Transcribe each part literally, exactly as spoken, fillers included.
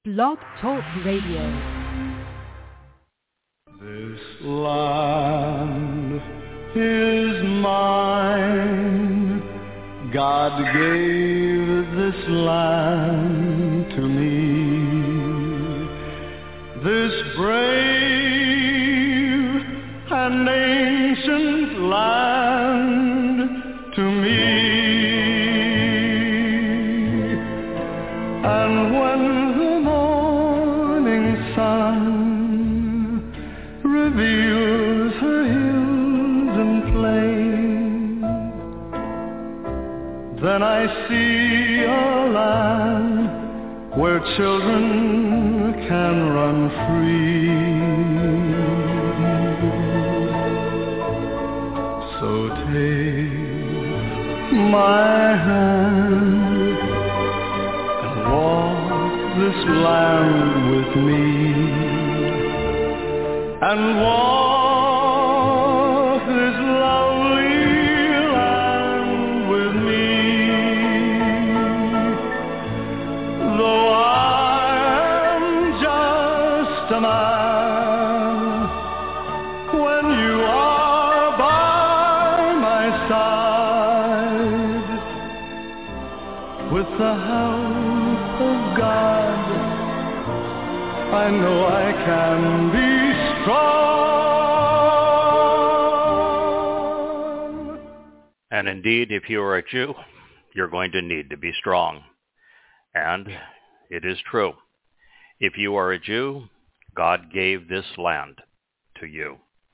Blog Talk Radio. This land is mine. God gave this land to me. This brave and ancient land to me. And when the morning sun reveals her hills and plains, then I see a land where children can run free. So take my hand and walk this land with me, and walk this lovely land with me. Though I am just a man, when you are by my side, with the help of God, I know I can be strong. And indeed, if you are a Jew, you're going to need to be strong. And it is true. If you are a Jew, God gave this land to you.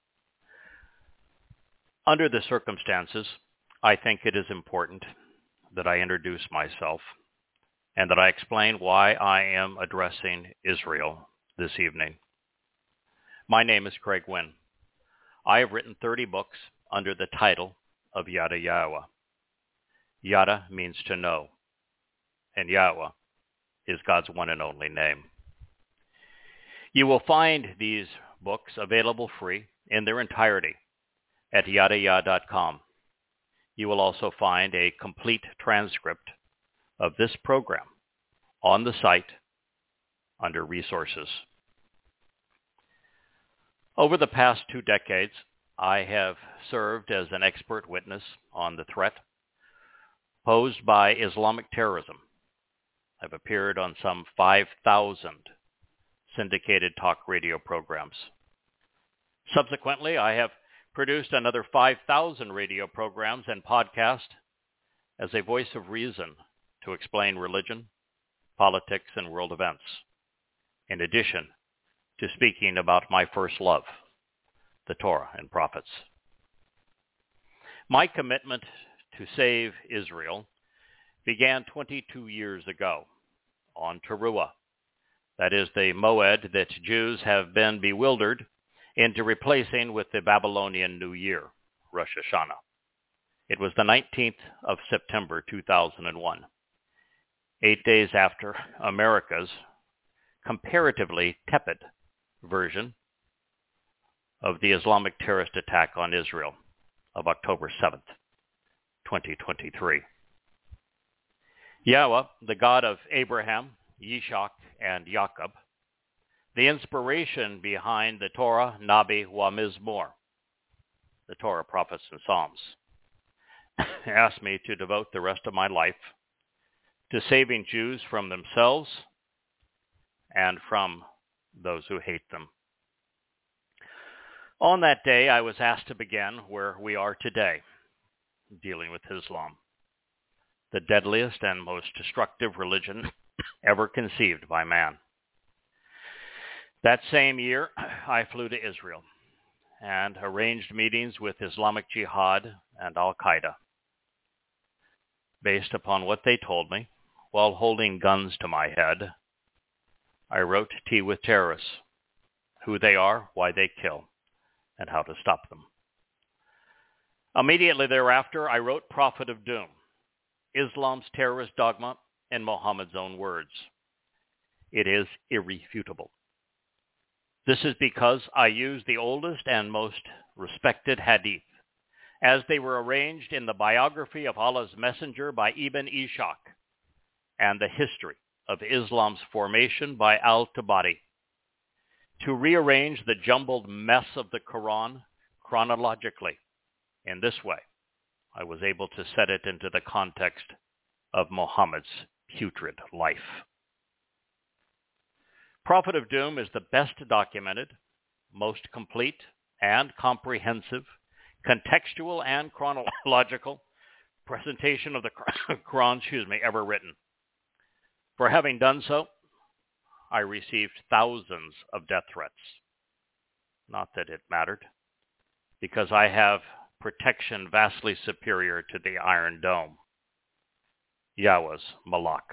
Under the circumstances, I think it is important that I introduce myself and that I explain why I am addressing Israel this evening. My name is Craig Wynn. I have written thirty books under the title of Yada Yahweh. Yada means to know, and Yahweh is God's one and only name. You will find these books available free in their entirety at yada yah dot com. You will also find a complete transcript of this program on the site under Resources. Over the past two decades, I have served as an expert witness on the threat posed by Islamic terrorism. I've appeared on some five thousand syndicated talk radio programs. Subsequently, I have produced another five thousand radio programs and podcasts as a voice of reason to explain religion, politics, and world events, in addition to speaking about my first love, the Torah and prophets. My commitment to save Israel began twenty-two years ago on Teruah, that is the Moed that Jews have been bewildered into replacing with the Babylonian New Year, Rosh Hashanah. It was the nineteenth of September two thousand one, eight days after America's comparatively tepid version of the Islamic terrorist attack on Israel of October seventh, twenty twenty-three. Yahweh, the God of Abraham, Yishak, and Jacob, the inspiration behind the Torah, Nabi, wa Mizmor, the Torah, prophets, and Psalms, asked me to devote the rest of my life to saving Jews from themselves and from those who hate them. On that day, I was asked to begin where we are today, dealing with Islam, the deadliest and most destructive religion ever conceived by man. That same year, I flew to Israel and arranged meetings with Islamic Jihad and Al-Qaeda. Based upon what they told me, while holding guns to my head, I wrote Tea with Terrorists, who they are, why they kill, and how to stop them. Immediately thereafter, I wrote Prophet of Doom, Islam's terrorist dogma in Muhammad's own words. It is irrefutable. This is because I used the oldest and most respected hadith, as they were arranged in the biography of Allah's Messenger by Ibn Ishaq, and the history of Islam's formation by al-Tabari to rearrange the jumbled mess of the Quran chronologically. In this way, I was able to set it into the context of Muhammad's putrid life. Prophet of Doom is the best documented, most complete and comprehensive, contextual and chronological presentation of the Quran, excuse me, ever written. For having done so, I received thousands of death threats. Not that it mattered, because I have protection vastly superior to the Iron Dome, Yahweh's Malak.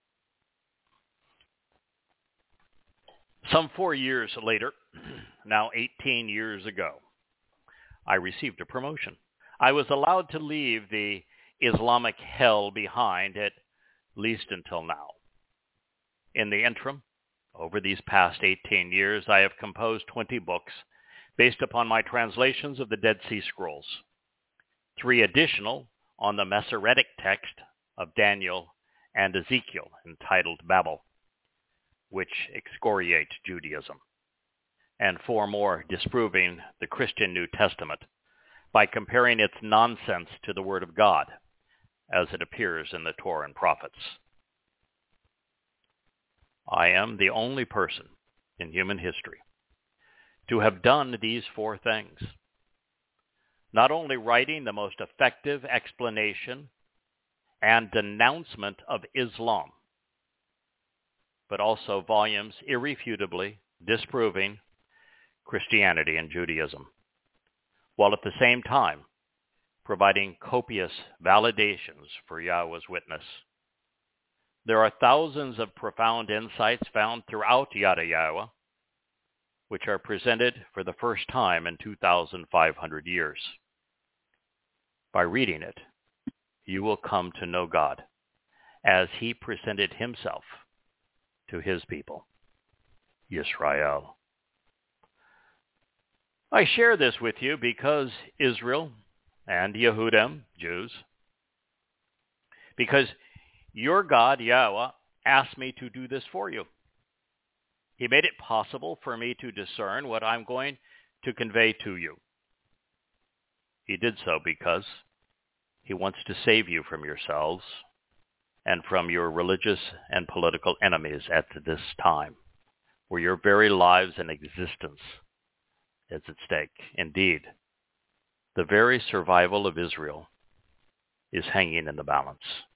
Some four years later, now eighteen years ago, I received a promotion. I was allowed to leave the Islamic hell behind, at least until now. In the interim, over these past eighteen years, I have composed twenty books based upon my translations of the Dead Sea Scrolls, three additional on the Masoretic text of Daniel and Ezekiel, entitled Babel, which excoriate Judaism, and four more disproving the Christian New Testament by comparing its nonsense to the Word of God as it appears in the Torah and prophets. I am the only person in human history to have done these four things. Not only writing the most effective explanation and denouncement of Islam, but also volumes irrefutably disproving Christianity and Judaism, while at the same time providing copious validations for Yahweh's witness. There are thousands of profound insights found throughout Yada Yahweh, which are presented for the first time in two thousand five hundred years. By reading it, you will come to know God as he presented himself to his people, Yisrael. I share this with you because Israel and Yehudim, Jews, because your God, Yahweh, asked me to do this for you. He made it possible for me to discern what I'm going to convey to you. He did so because he wants to save you from yourselves and from your religious and political enemies at this time, where your very lives and existence is at stake. Indeed, the very survival of Israel is hanging in the balance.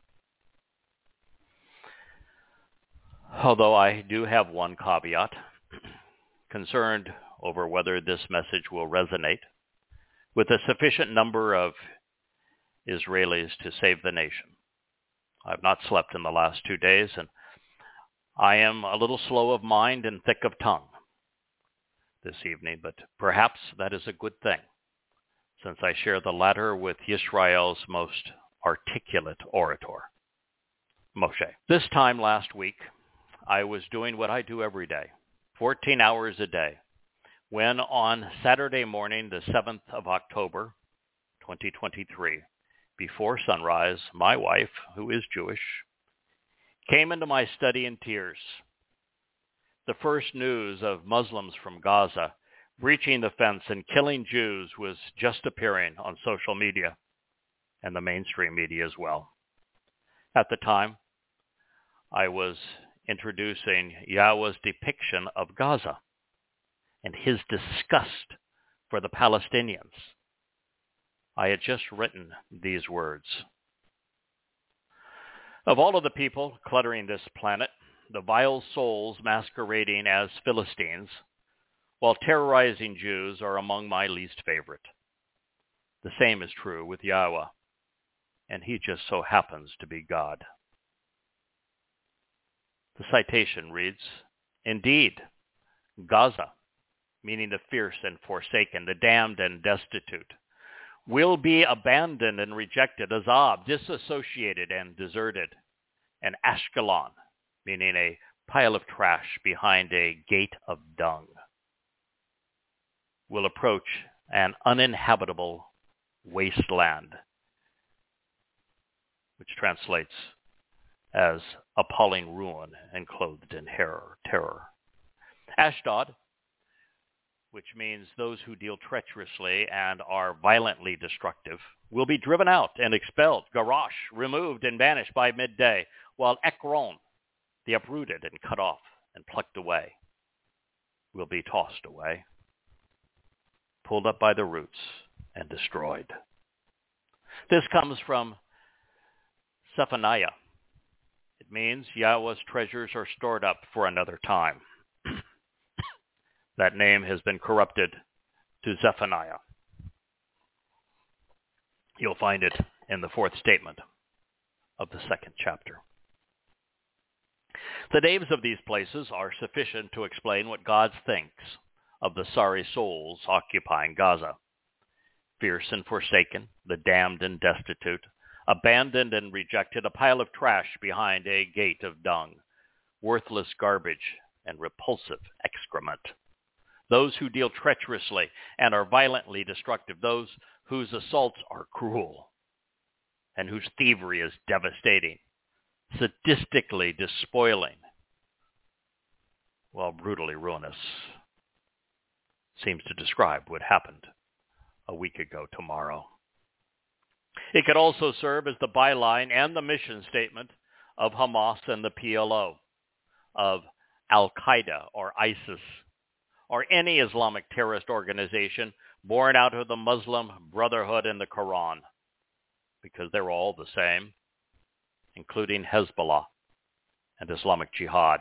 Although I do have one caveat, concerned over whether this message will resonate with a sufficient number of Israelis to save the nation. I've not slept in the last two days, and I am a little slow of mind and thick of tongue this evening, but perhaps that is a good thing, since I share the latter with Yisrael's most articulate orator, Moshe. This time last week, I was doing what I do every day, fourteen hours a day, when on Saturday morning, the seventh of October, twenty twenty-three, before sunrise, my wife, who is Jewish, came into my study in tears. The first news of Muslims from Gaza breaching the fence and killing Jews was just appearing on social media and the mainstream media as well. At the time, I was introducing Yahweh's depiction of Gaza and his disgust for the Palestinians. I had just written these words. Of all of the people cluttering this planet, the vile souls masquerading as Philistines while terrorizing Jews are among my least favorite. The same is true with Yahweh, and he just so happens to be God. The citation reads, indeed, Gaza, meaning the fierce and forsaken, the damned and destitute, will be abandoned and rejected, Azab, disassociated and deserted, and Ashkelon, meaning a pile of trash behind a gate of dung, will approach an uninhabitable wasteland, which translates as appalling ruin and clothed in terror. terror. Ashdod, which means those who deal treacherously and are violently destructive, will be driven out and expelled, Garash removed and banished by midday, while Ekron, the uprooted and cut off and plucked away, will be tossed away, pulled up by the roots and destroyed. This comes from Zephaniah. It means Yahweh's treasures are stored up for another time. That name has been corrupted to Zephaniah. You'll find it in the fourth statement of the second chapter. The names of these places are sufficient to explain what God thinks of the sorry souls occupying Gaza. Fierce and forsaken, the damned and destitute, abandoned and rejected, a pile of trash behind a gate of dung, worthless garbage and repulsive excrement. Those who deal treacherously and are violently destructive, those whose assaults are cruel and whose thievery is devastating, sadistically despoiling, while brutally ruinous, seems to describe what happened a week ago tomorrow. It could also serve as the byline and the mission statement of Hamas and the P L O, of Al-Qaeda or ISIS, or any Islamic terrorist organization born out of the Muslim Brotherhood and the Quran, because they're all the same, including Hezbollah and Islamic Jihad.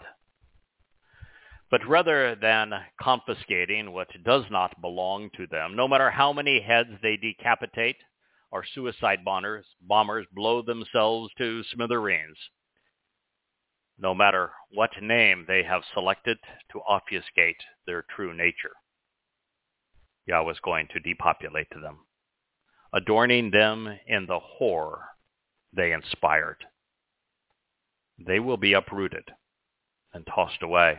But rather than confiscating what does not belong to them, no matter how many heads they decapitate or suicide bombers, bombers blow themselves to smithereens, no matter what name they have selected to obfuscate their true nature, Yahweh is going to depopulate them, adorning them in the horror they inspired. They will be uprooted and tossed away.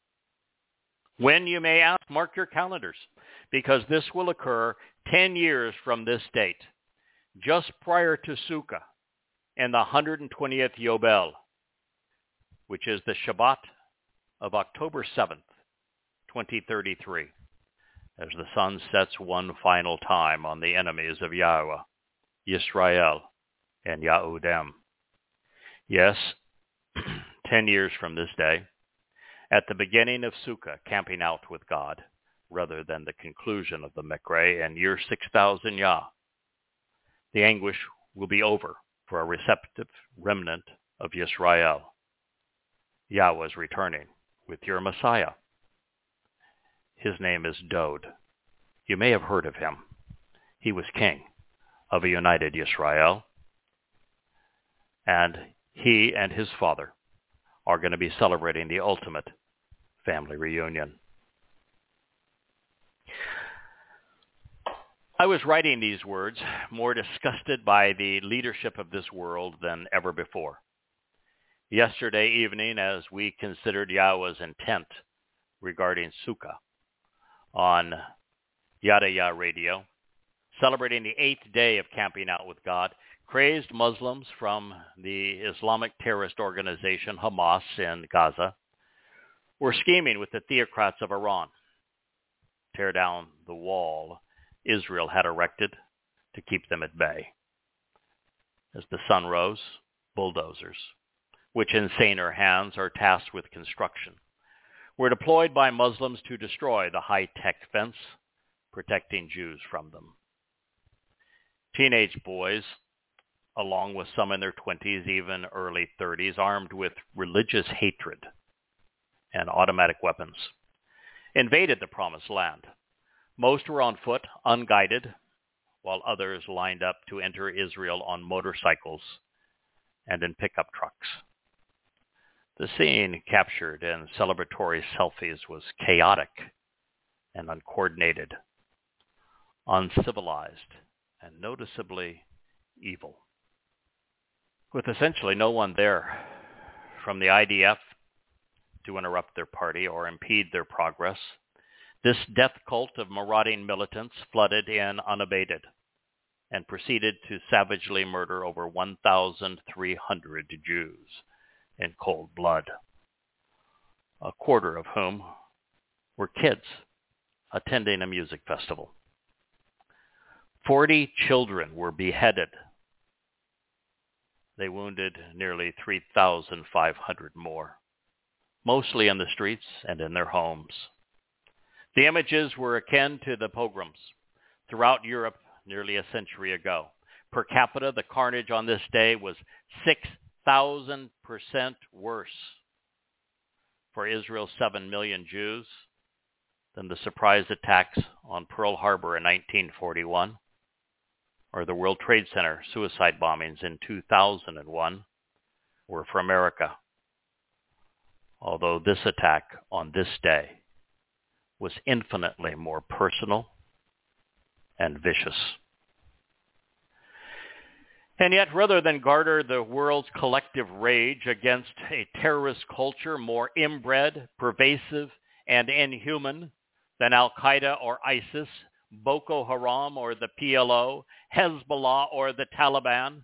When, you may ask, mark your calendars, because this will occur ten years from this date, just prior to Sukkah and the one hundred twentieth Yobel, which is the Shabbat of October seventh, twenty thirty-three, as the sun sets one final time on the enemies of Yahweh, Yisrael, and Yahudem. Yes, ten years from this day, at the beginning of Sukkah, camping out with God, rather than the conclusion of the Mikre, and year six thousand Yah, the anguish will be over for a receptive remnant of Yisrael. Yahweh is returning with your Messiah. His name is Dod. You may have heard of him. He was king of a united Yisrael, and he and his father are going to be celebrating the ultimate family reunion. I was writing these words more disgusted by the leadership of this world than ever before. Yesterday evening, as we considered Yahweh's intent regarding Sukkah on Yada Yah Radio, celebrating the eighth day of camping out with God, crazed Muslims from the Islamic terrorist organization Hamas in Gaza were scheming with the theocrats of Iran to tear down the wall Israel had erected to keep them at bay. As the sun rose, bulldozers, which in saner hands are tasked with construction, were deployed by Muslims to destroy the high-tech fence protecting Jews from them. Teenage boys, along with some in their twenties, even early thirties, armed with religious hatred and automatic weapons, invaded the Promised Land. Most were on foot, unguided, while others lined up to enter Israel on motorcycles and in pickup trucks. The scene captured in celebratory selfies was chaotic and uncoordinated, uncivilized, and noticeably evil, with essentially no one there from the I D F to interrupt their party or impede their progress. This death cult of marauding militants flooded in unabated and proceeded to savagely murder over one thousand three hundred Jews in cold blood, a quarter of whom were kids attending a music festival. Forty children were beheaded. They wounded nearly three thousand five hundred more, mostly in the streets and in their homes. The images were akin to the pogroms throughout Europe nearly a century ago. Per capita, the carnage on this day was six thousand percent worse for Israel's seven million Jews than the surprise attacks on Pearl Harbor in nineteen forty-one, or the World Trade Center suicide bombings in two thousand one were for America. Although this attack on this day was infinitely more personal and vicious. And yet, rather than garner the world's collective rage against a terrorist culture more inbred, pervasive, and inhuman than Al-Qaeda or ISIS, Boko Haram or the P L O, Hezbollah or the Taliban,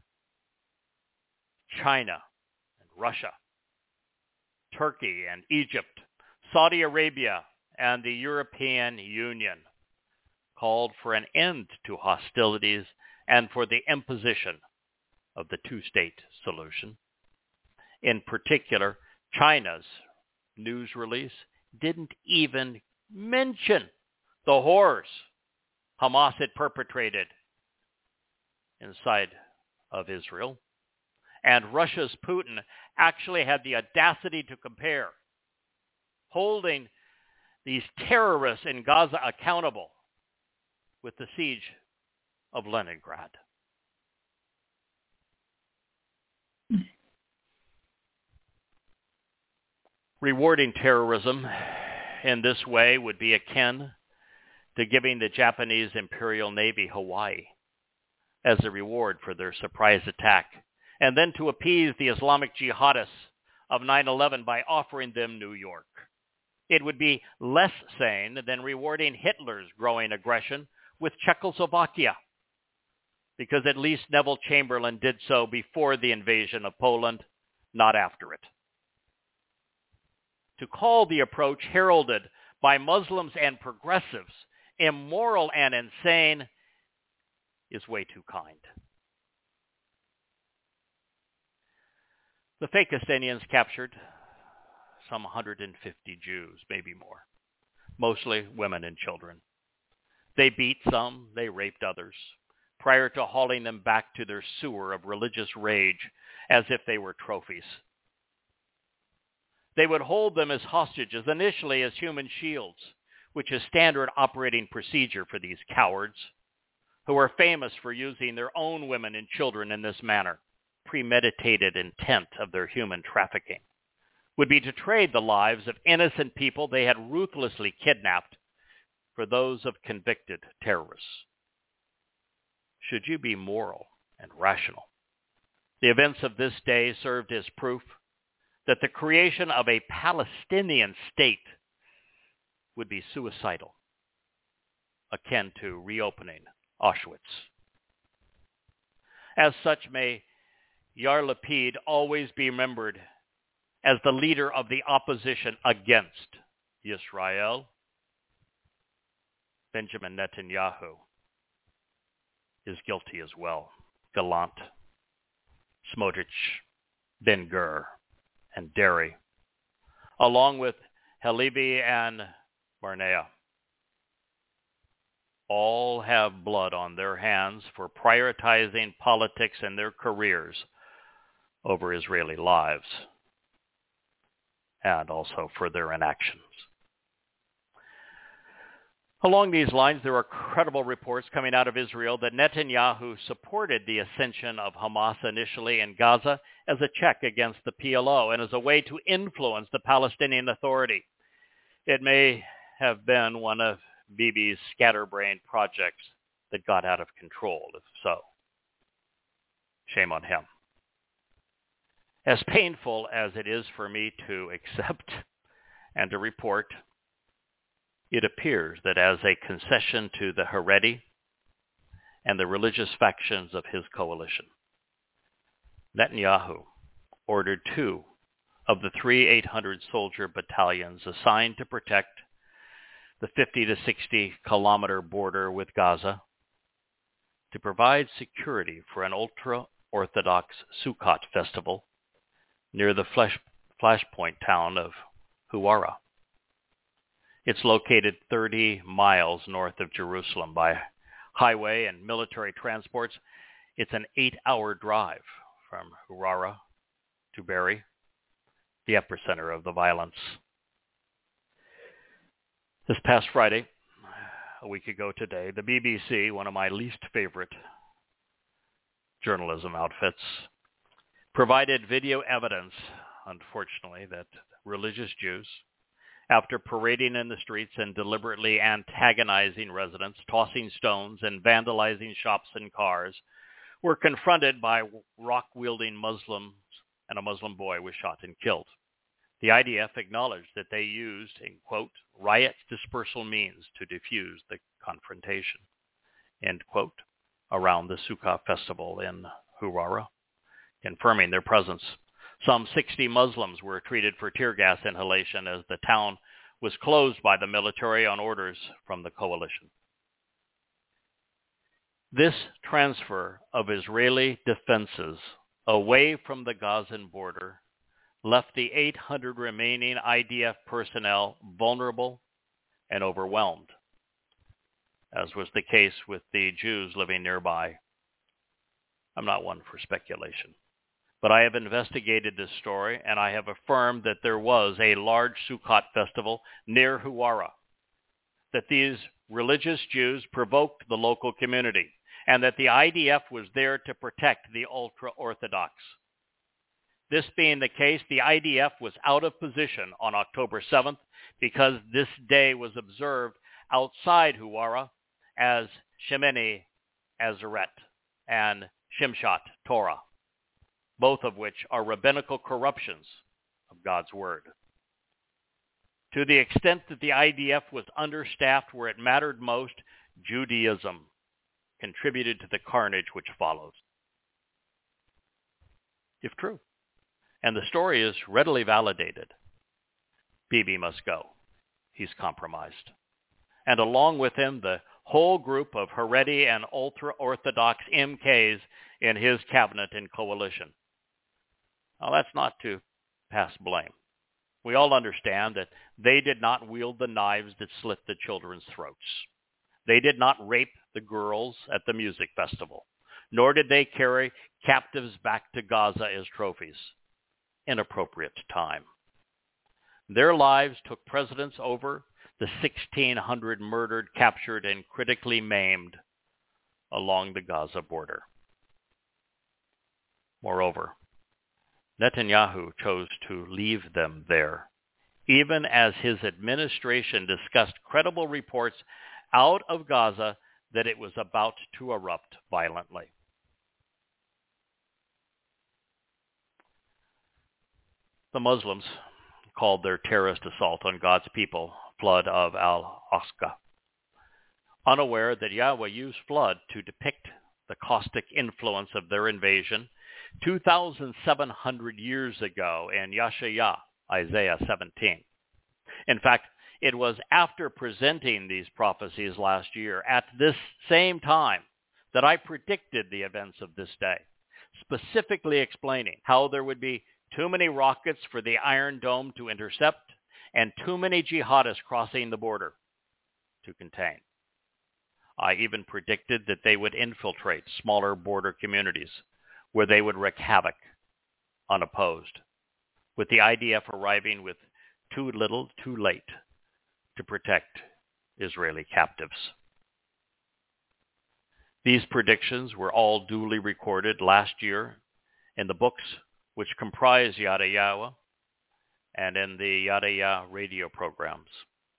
China and Russia, Turkey and Egypt, Saudi Arabia and the European Union called for an end to hostilities and for the imposition of the two-state solution. In particular, China's news release didn't even mention the horrors Hamas had perpetrated inside of Israel. And Russia's Putin actually had the audacity to compare holding these terrorists in Gaza accountable with the siege of Leningrad. Rewarding terrorism in this way would be akin to giving the Japanese Imperial Navy Hawaii as a reward for their surprise attack, and then to appease the Islamic jihadists of nine eleven by offering them New York. It would be less sane than rewarding Hitler's growing aggression with Czechoslovakia, because at least Neville Chamberlain did so before the invasion of Poland, not after it. To call the approach heralded by Muslims and progressives immoral and insane is way too kind. The Fakistanians captured some one hundred fifty Jews, maybe more, mostly women and children. They beat some, they raped others, prior to hauling them back to their sewer of religious rage as if they were trophies. They would hold them as hostages, initially as human shields, which is standard operating procedure for these cowards, who are famous for using their own women and children in this manner. Premeditated intent of their human trafficking would be to trade the lives of innocent people they had ruthlessly kidnapped for those of convicted terrorists. Should you be moral and rational, the events of this day served as proof that the creation of a Palestinian state would be suicidal, akin to reopening Auschwitz. As such, may Yair Lapid always be remembered as the leader of the opposition against Israel. Benjamin Netanyahu is guilty as well. Gallant, Smotrich, Ben-Gur, and Derry, along with Halevi and Barnea, all have blood on their hands for prioritizing politics and their careers over Israeli lives, and also for their inactions. Along these lines, there are credible reports coming out of Israel that Netanyahu supported the ascension of Hamas initially in Gaza as a check against the P L O and as a way to influence the Palestinian Authority. It may have been one of Bibi's scatterbrained projects that got out of control. If so, shame on him. As painful as it is for me to accept and to report, it appears that as a concession to the Haredi and the religious factions of his coalition, Netanyahu ordered two of the three eight hundred soldier battalions assigned to protect the fifty to sixty kilometer border with Gaza, to provide security for an ultra-Orthodox Sukkot festival near the flash, flashpoint town of Huwara. It's located thirty miles north of Jerusalem by highway and military transports. It's an eight-hour drive from Huwara to Be'eri, the epicenter of the violence. This past Friday, a week ago today, the B B C, one of my least favorite journalism outfits, provided video evidence, unfortunately, that religious Jews, after parading in the streets and deliberately antagonizing residents, tossing stones and vandalizing shops and cars, were confronted by rock-wielding Muslims, and a Muslim boy was shot and killed. The I D F acknowledged that they used, in quote, riot dispersal means to defuse the confrontation, end quote, around the Sukkot festival in Huwara, confirming their presence. Some sixty Muslims were treated for tear gas inhalation as the town was closed by the military on orders from the coalition. This transfer of Israeli defenses away from the Gazan border left the eight hundred remaining I D F personnel vulnerable and overwhelmed, as was the case with the Jews living nearby. I'm not one for speculation, but I have investigated this story, and I have affirmed that there was a large Sukkot festival near Huwara, that these religious Jews provoked the local community, and that the I D F was there to protect the ultra-Orthodox. This being the case, the I D F was out of position on October seventh because this day was observed outside Huwara as Shemini Azeret and Shimshat Torah, both of which are rabbinical corruptions of God's word. To the extent that the I D F was understaffed where it mattered most, Judaism contributed to the carnage which follows. If true, and the story is readily validated, Bibi must go. He's compromised. And along with him, the whole group of Haredi and ultra-Orthodox M Ks in his cabinet and coalition. Now, that's not to pass blame. We all understand that they did not wield the knives that slit the children's throats. They did not rape the girls at the music festival, nor did they carry captives back to Gaza as trophies. Inappropriate time. Their lives took precedence over the sixteen hundred murdered, captured, and critically maimed along the Gaza border. Moreover, Netanyahu chose to leave them there, even as his administration discussed credible reports out of Gaza that it was about to erupt violently. The Muslims called their terrorist assault on God's people flood of Al-Aqsa, unaware that Yahweh used flood to depict the caustic influence of their invasion two thousand seven hundred years ago in Yeshaya, Isaiah seventeen. In fact, it was after presenting these prophecies last year at this same time that I predicted the events of this day, specifically explaining how there would be too many rockets for the Iron Dome to intercept and too many jihadists crossing the border to contain. I even predicted that they would infiltrate smaller border communities where they would wreak havoc unopposed, with the I D F arriving with too little, too late to protect Israeli captives. These predictions were all duly recorded last year in the books which comprise Yada Yahweh and in the Yada Yah radio programs.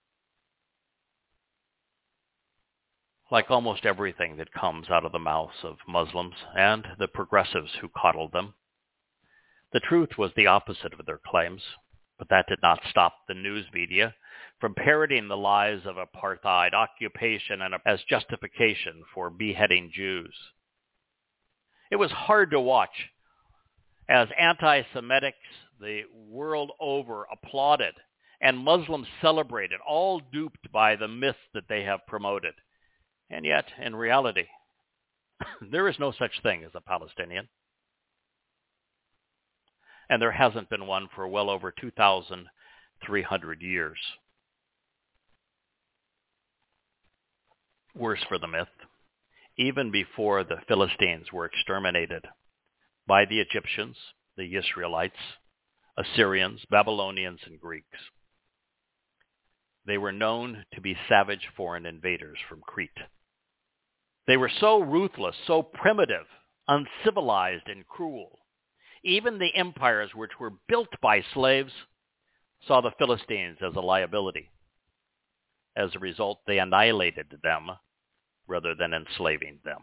Like almost everything that comes out of the mouths of Muslims and the progressives who coddled them, the truth was the opposite of their claims, but that did not stop the news media from parroting the lies of apartheid, occupation, and as justification for beheading Jews. It was hard to watch as anti-Semitics, the world over applauded, and Muslims celebrated, all duped by the myth that they have promoted. And yet, in reality, there is no such thing as a Palestinian. And there hasn't been one for well over two thousand three hundred years. Worse for the myth, even before the Philistines were exterminated by the Egyptians, the Israelites, Assyrians, Babylonians, and Greeks, they were known to be savage foreign invaders from Crete. They were so ruthless, so primitive, uncivilized, and cruel. Even the empires which were built by slaves saw the Philistines as a liability. As a result, they annihilated them rather than enslaving them.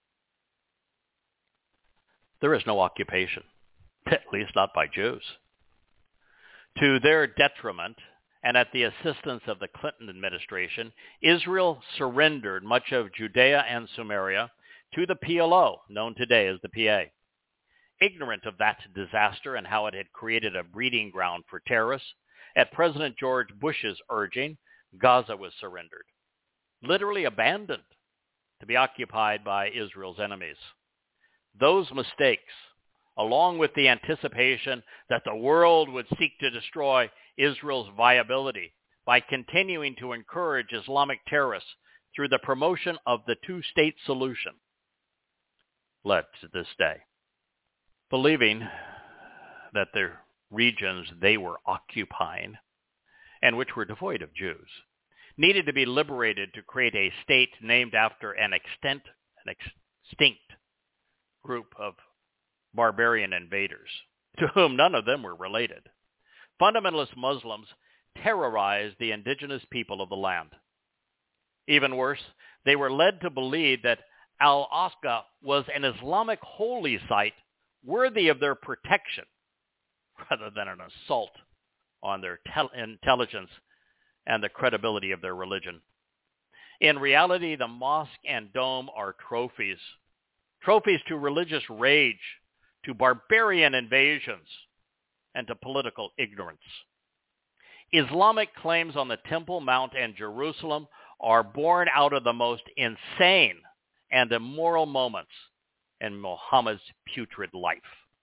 There is no occupation, at least not by Jews. To their detriment, and at the assistance of the Clinton administration, Israel surrendered much of Judea and Samaria to the P L O, known today as the P A. Ignorant of that disaster and how it had created a breeding ground for terrorists, at President George Bush's urging, Gaza was surrendered, literally abandoned to be occupied by Israel's enemies. Those mistakes, along with the anticipation that the world would seek to destroy Israel's viability by continuing to encourage Islamic terrorists through the promotion of the two-state solution, led to this day. Believing that the regions they were occupying, and which were devoid of Jews, needed to be liberated to create a state named after an extent, an extinct group of barbarian invaders, to whom none of them were related. Fundamentalist Muslims terrorized the indigenous people of the land. Even worse, they were led to believe that Al-Aqsa was an Islamic holy site worthy of their protection, rather than an assault on their tel- intelligence and the credibility of their religion. In reality, the mosque and dome are trophies, trophies to religious rage, to barbarian invasions, and to political ignorance. Islamic claims on the Temple Mount and Jerusalem are born out of the most insane and immoral moments in Muhammad's putrid life.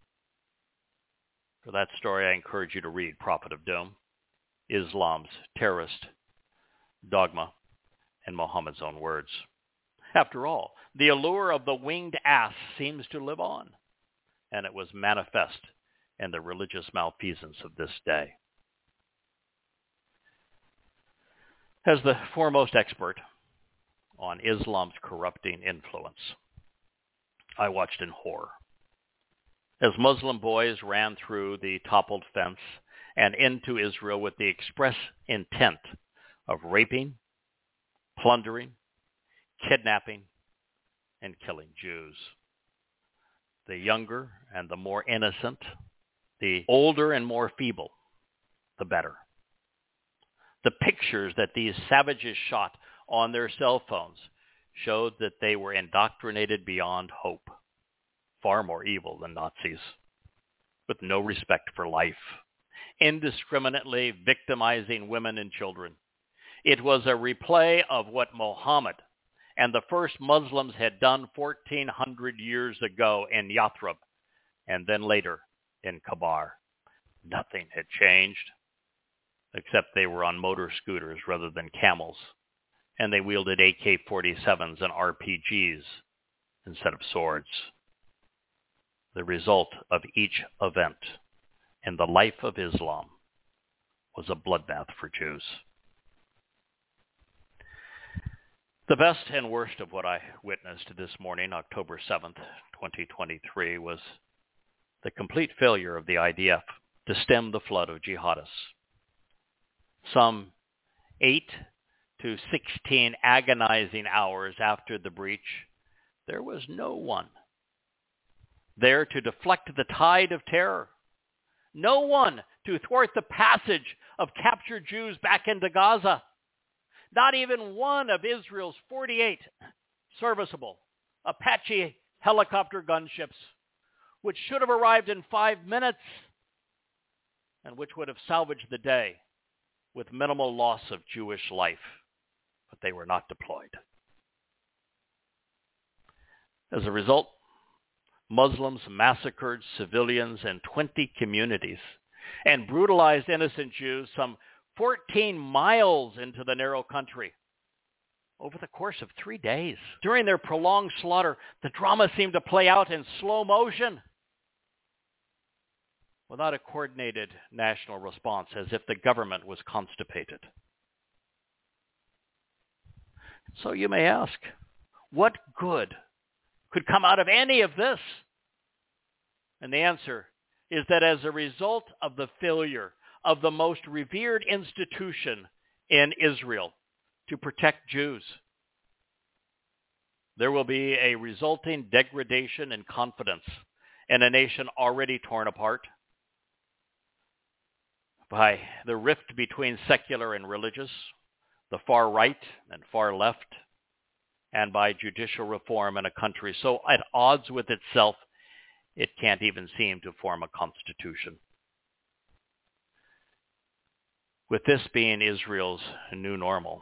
For that story, I encourage you to read Prophet of Doom, Islam's terrorist dogma, in Muhammad's own words. After all, the allure of the winged ass seems to live on, and it was manifest in the religious malfeasance of this day. As the foremost expert on Islam's corrupting influence, I watched in horror as Muslim boys ran through the toppled fence and into Israel with the express intent of raping, plundering, kidnapping, and killing Jews. The younger and the more innocent, the older and more feeble, the better. The pictures that these savages shot on their cell phones showed that they were indoctrinated beyond hope, far more evil than Nazis, with no respect for life, indiscriminately victimizing women and children. It was a replay of what Muhammad and the first Muslims had done fourteen hundred years ago in Yathrib, and then later in Kabar. Nothing had changed, except they were on motor scooters rather than camels, and they wielded A K forty-sevens and R P Gs instead of swords. The result of each event in the life of Islam was a bloodbath for Jews. The best and worst of what I witnessed this morning, October seventh, twenty twenty-three, was the complete failure of the I D F to stem the flood of jihadists. Some eight to sixteen agonizing hours after the breach, there was no one there to deflect the tide of terror. No one to thwart the passage of captured Jews back into Gaza. Not even one of Israel's forty-eight serviceable Apache helicopter gunships, which should have arrived in five minutes, and which would have salvaged the day with minimal loss of Jewish life, but they were not deployed. As a result, Muslims massacred civilians in twenty communities and brutalized innocent Jews some fourteen miles into the narrow country over the course of three days. During their prolonged slaughter, the drama seemed to play out in slow motion without a coordinated national response, as if the government was constipated. So you may ask, what good could come out of any of this? And the answer is that as a result of the failure of the most revered institution in Israel to protect Jews, there will be a resulting degradation in confidence in a nation already torn apart by the rift between secular and religious, the far right and far left, and by judicial reform in a country so at odds with itself, it can't even seem to form a constitution. With this being Israel's new normal,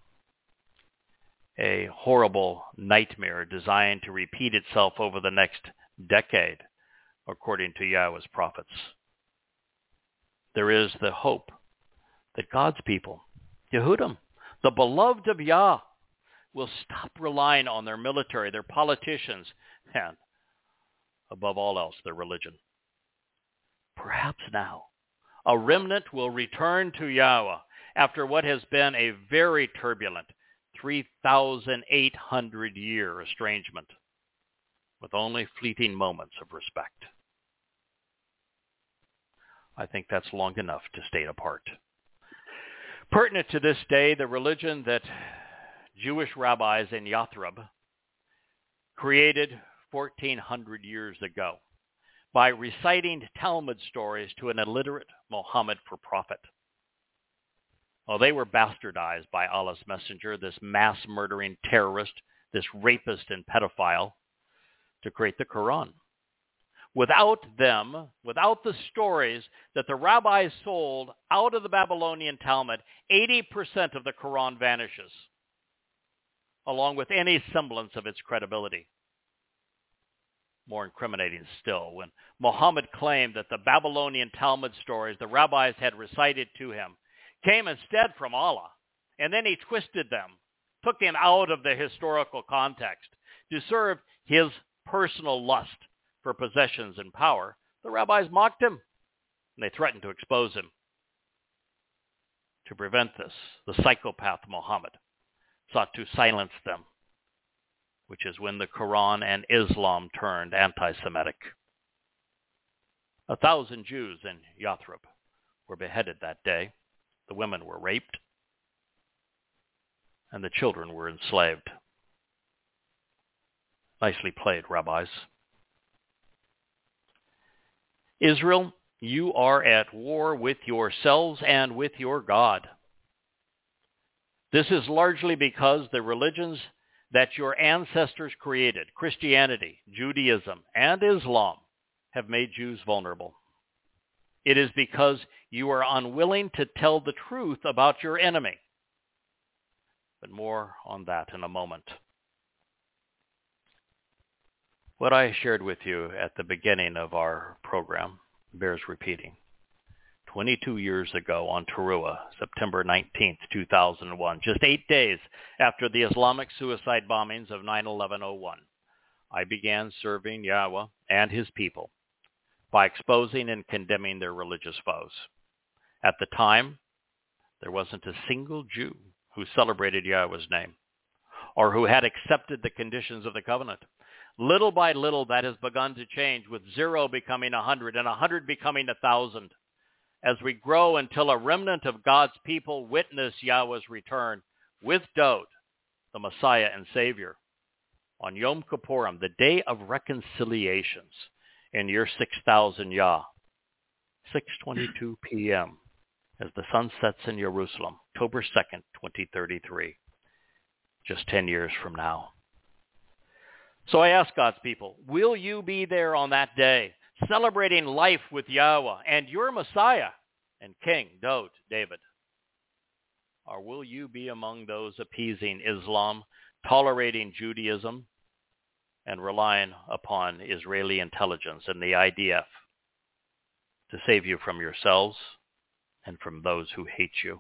a horrible nightmare designed to repeat itself over the next decade, according to Yahweh's prophets, there is the hope that God's people, Yehudim, the beloved of Yah, will stop relying on their military, their politicians, and above all else, their religion. Perhaps now, a remnant will return to Yahweh after what has been a very turbulent three thousand eight hundred year estrangement, with only fleeting moments of respect. I think that's long enough to state apart. Pertinent to this day, the religion that Jewish rabbis in Yathrib created fourteen hundred years ago by reciting Talmud stories to an illiterate Muhammad for profit. Well, they were bastardized by Allah's messenger, this mass-murdering terrorist, this rapist and pedophile, to create the Quran. Without them, without the stories that the rabbis sold out of the Babylonian Talmud, eighty percent of the Quran vanishes, along with any semblance of its credibility. More incriminating still, when Muhammad claimed that the Babylonian Talmud stories the rabbis had recited to him came instead from Allah, and then he twisted them, took them out of the historical context to serve his personal lust for possessions and power, the rabbis mocked him, and they threatened to expose him. To prevent this, the psychopath Muhammad sought to silence them, which is when the Quran and Islam turned anti-Semitic. A thousand Jews in Yathrib were beheaded that day. The women were raped, and the children were enslaved. Nicely played, rabbis. Israel, you are at war with yourselves and with your God. This is largely because the religions that your ancestors created, Christianity, Judaism, and Islam, have made Jews vulnerable. It is because you are unwilling to tell the truth about your enemy. But more on that in a moment. What I shared with you at the beginning of our program bears repeating. twenty-two years ago on Teruah, September nineteenth, two thousand one, just eight days after the Islamic suicide bombings of nine eleven oh one, I began serving Yahweh and his people by exposing and condemning their religious foes. At the time, there wasn't a single Jew who celebrated Yahweh's name or who had accepted the conditions of the covenant. Little by little, that has begun to change, with zero becoming a hundred and a hundred becoming a thousand, as we grow until a remnant of God's people witness Yahweh's return with Dod, the Messiah and Savior, on Yom Kippurim, the day of reconciliations, in year six thousand Yah, six twenty-two p.m., as the sun sets in Jerusalem, October second, twenty thirty-three, just ten years from now. So I ask God's people, will you be there on that day, celebrating life with Yahweh and your Messiah and king, dote, David? Or will you be among those appeasing Islam, tolerating Judaism, and relying upon Israeli intelligence and the I D F to save you from yourselves and from those who hate you?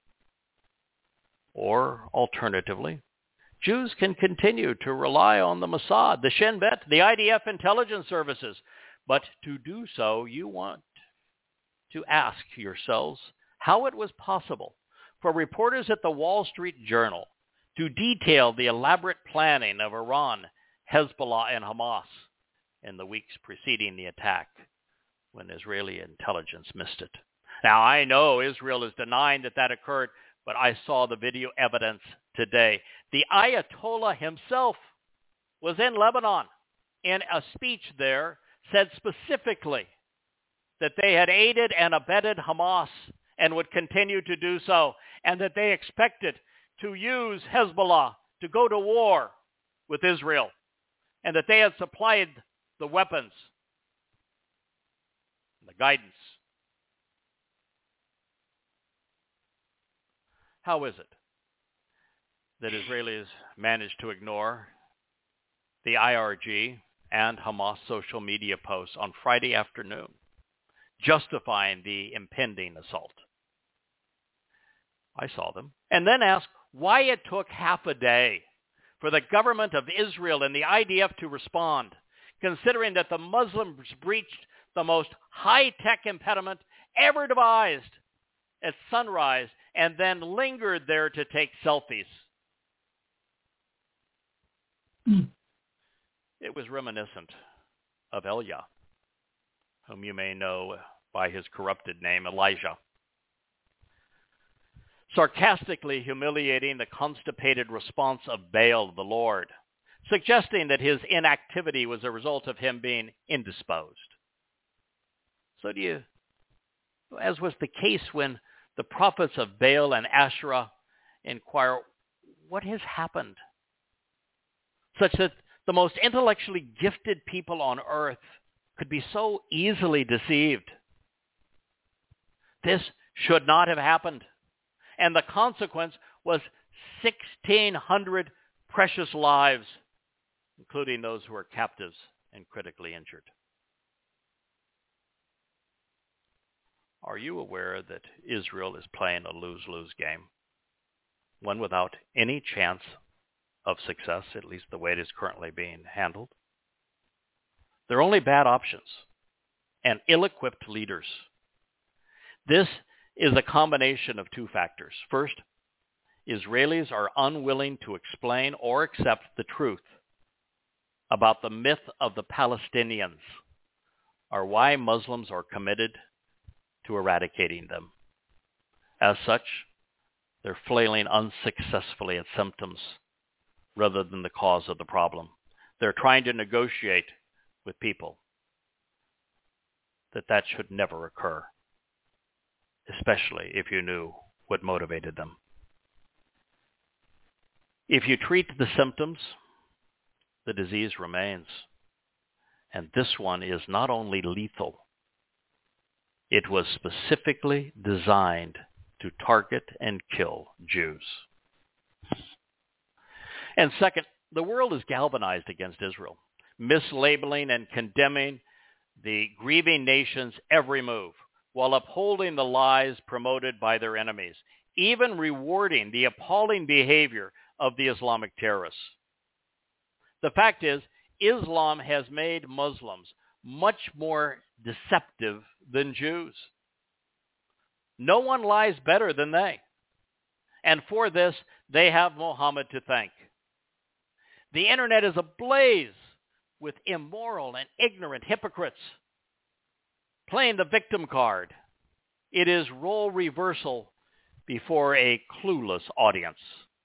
Or, alternatively, Jews can continue to rely on the Mossad, the Shin Bet, the I D F intelligence services. But to do so, you want to ask yourselves how it was possible for reporters at the Wall Street Journal to detail the elaborate planning of Iran, Hezbollah, and Hamas in the weeks preceding the attack when Israeli intelligence missed it. Now, I know Israel is denying that that occurred, but I saw the video evidence today. The Ayatollah himself was in Lebanon. In a speech there, said specifically that they had aided and abetted Hamas and would continue to do so, and that they expected to use Hezbollah to go to war with Israel, and that they had supplied the weapons, the guidance. How is it that Israelis managed to ignore the I R G and Hamas social media posts on Friday afternoon, justifying the impending assault? I saw them. And then asked why it took half a day for the government of Israel and the I D F to respond, considering that the Muslims breached the most high-tech impediment ever devised at sunrise and then lingered there to take selfies. Mm. It was reminiscent of Elijah, whom you may know by his corrupted name, Elijah, sarcastically humiliating the constipated response of Baal, the Lord, suggesting that his inactivity was a result of him being indisposed. So do you, as was the case when the prophets of Baal and Asherah inquire, what has happened? Such that the most intellectually gifted people on earth could be so easily deceived. This should not have happened. And the consequence was sixteen hundred precious lives, including those who are captives and critically injured. Are you aware that Israel is playing a lose-lose game? One without any chance of success, at least the way it is currently being handled. There are only bad options and ill-equipped leaders. This is a combination of two factors. First, Israelis are unwilling to explain or accept the truth about the myth of the Palestinians, or why Muslims are committed to eradicating them. As such, they're flailing unsuccessfully at symptoms rather than the cause of the problem. They're trying to negotiate with people that that should never occur, especially if you knew what motivated them. If you treat the symptoms, the disease remains. And this one is not only lethal, it was specifically designed to target and kill Jews. And second, the world is galvanized against Israel, mislabeling and condemning the grieving nation's every move, while upholding the lies promoted by their enemies, even rewarding the appalling behavior of the Islamic terrorists. The fact is, Islam has made Muslims much more deceptive than Jews. No one lies better than they. And for this, they have Muhammad to thank. The internet is ablaze with immoral and ignorant hypocrites playing the victim card. It is role reversal before a clueless audience.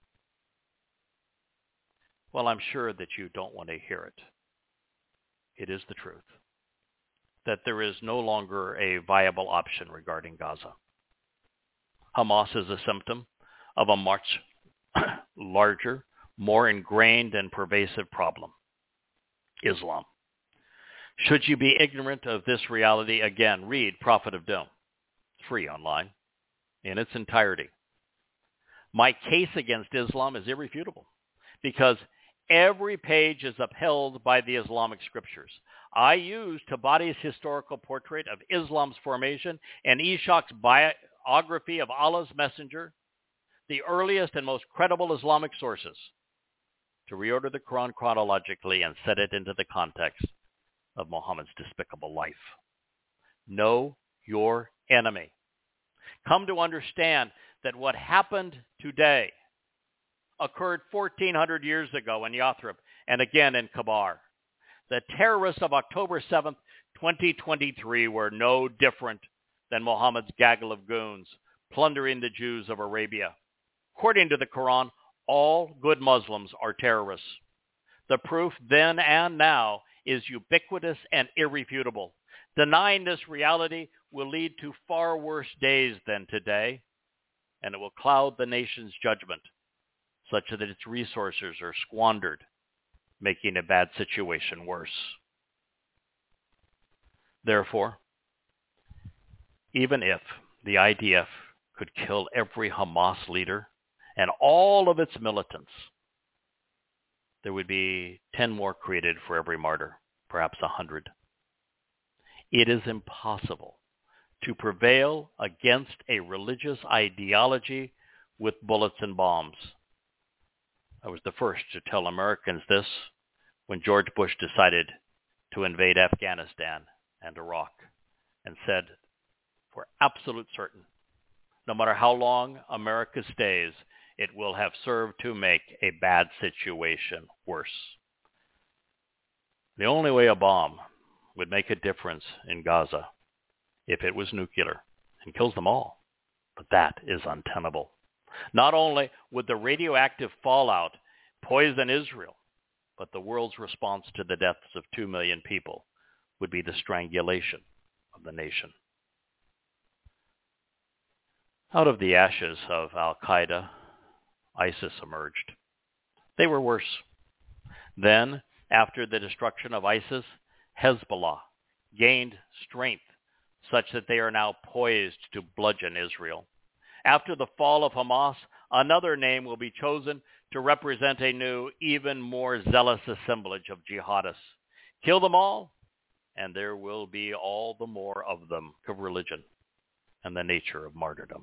Well, I'm sure that you don't want to hear it. It is the truth that there is no longer a viable option regarding Gaza. Hamas is a symptom of a much larger, more ingrained and pervasive problem, Islam. Should you be ignorant of this reality, again, read Prophet of Doom. It's free online in its entirety. My case against Islam is irrefutable because every page is upheld by the Islamic scriptures. I use Tabari's historical portrait of Islam's formation and Ishaq's biography of Allah's messenger, the earliest and most credible Islamic sources, to reorder the Quran chronologically and set it into the context of Muhammad's despicable life. Know your enemy. Come to understand that what happened today occurred fourteen hundred years ago in Yathrib and again in Kabar. The terrorists of October seventh, twenty twenty-three were no different than Muhammad's gaggle of goons plundering the Jews of Arabia. According to the Quran, all good Muslims are terrorists. The proof then and now is ubiquitous and irrefutable. Denying this reality will lead to far worse days than today, and it will cloud the nation's judgment such that its resources are squandered, making a bad situation worse. Therefore, even if the I D F could kill every Hamas leader and all of its militants, there would be ten more created for every martyr, perhaps a hundred. It is impossible to prevail against a religious ideology with bullets and bombs. I was the first to tell Americans this when George Bush decided to invade Afghanistan and Iraq, and said, for absolute certain, no matter how long America stays, it will have served to make a bad situation worse. The only way a bomb would make a difference in Gaza if it was nuclear and kills them all. But that is untenable. Not only would the radioactive fallout poison Israel, but the world's response to the deaths of two million people would be the strangulation of the nation. Out of the ashes of Al-Qaeda, ISIS emerged. They were worse. Then, after the destruction of ISIS, Hezbollah gained strength such that they are now poised to bludgeon Israel. After the fall of Hamas, another name will be chosen to represent a new, even more zealous assemblage of jihadists. Kill them all, and there will be all the more of them of religion and the nature of martyrdom.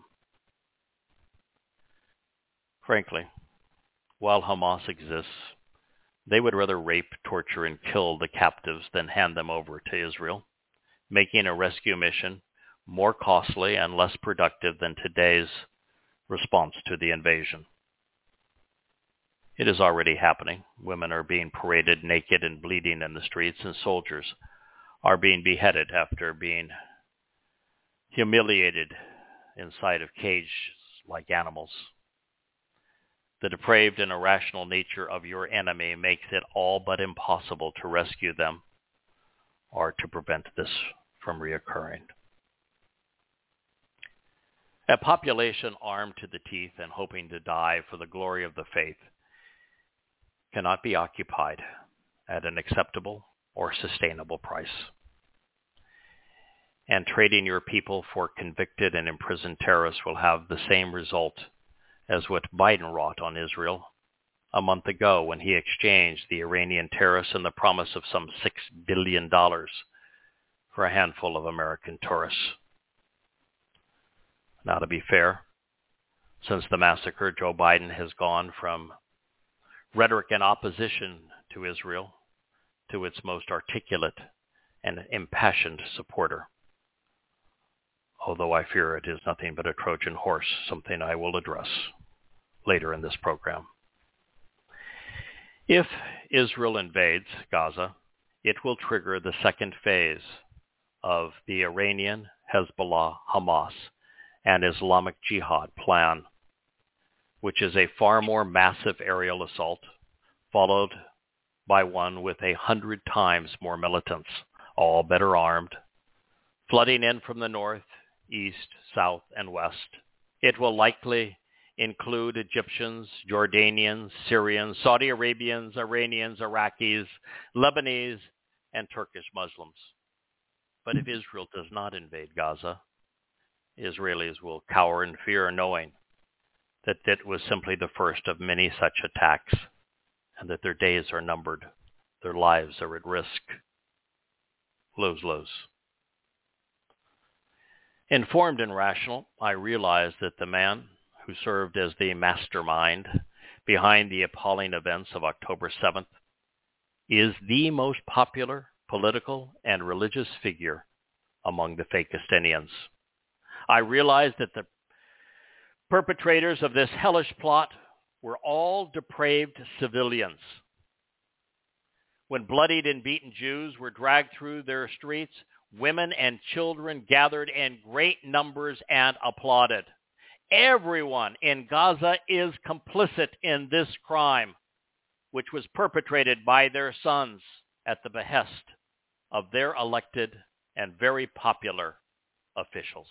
Frankly, while Hamas exists, they would rather rape, torture, and kill the captives than hand them over to Israel, making a rescue mission more costly and less productive than today's response to the invasion. It is already happening. Women are being paraded naked and bleeding in the streets, and soldiers are being beheaded after being humiliated inside of cages like animals. The depraved and irrational nature of your enemy makes it all but impossible to rescue them or to prevent this from reoccurring. A population armed to the teeth and hoping to die for the glory of the faith cannot be occupied at an acceptable or sustainable price. And trading your people for convicted and imprisoned terrorists will have the same result as what Biden wrought on Israel a month ago when he exchanged the Iranian terrorists and the promise of some six billion dollars for a handful of American tourists. Now, to be fair, since the massacre, Joe Biden has gone from rhetoric and opposition to Israel to its most articulate and impassioned supporter. Although I fear it is nothing but a Trojan horse, something I will address later in this program. If Israel invades Gaza, it will trigger the second phase of the Iranian, Hezbollah, Hamas, and Islamic Jihad plan, which is a far more massive aerial assault, followed by one with a hundred times more militants, all better armed, flooding in from the north, east, south, and west. It will likely include Egyptians, Jordanians, Syrians, Saudi Arabians, Iranians, Iraqis, Lebanese, and Turkish Muslims. But if Israel does not invade Gaza, Israelis will cower in fear, knowing that it was simply the first of many such attacks, and that their days are numbered, their lives are at risk. Lose, lose. Informed and rational, I realize that the man who served as the mastermind behind the appalling events of October seventh is the most popular political and religious figure among the Fakistinians. I realize that the perpetrators of this hellish plot were all depraved civilians. When bloodied and beaten Jews were dragged through their streets, women and children gathered in great numbers and applauded. Everyone in Gaza is complicit in this crime, which was perpetrated by their sons at the behest of their elected and very popular officials.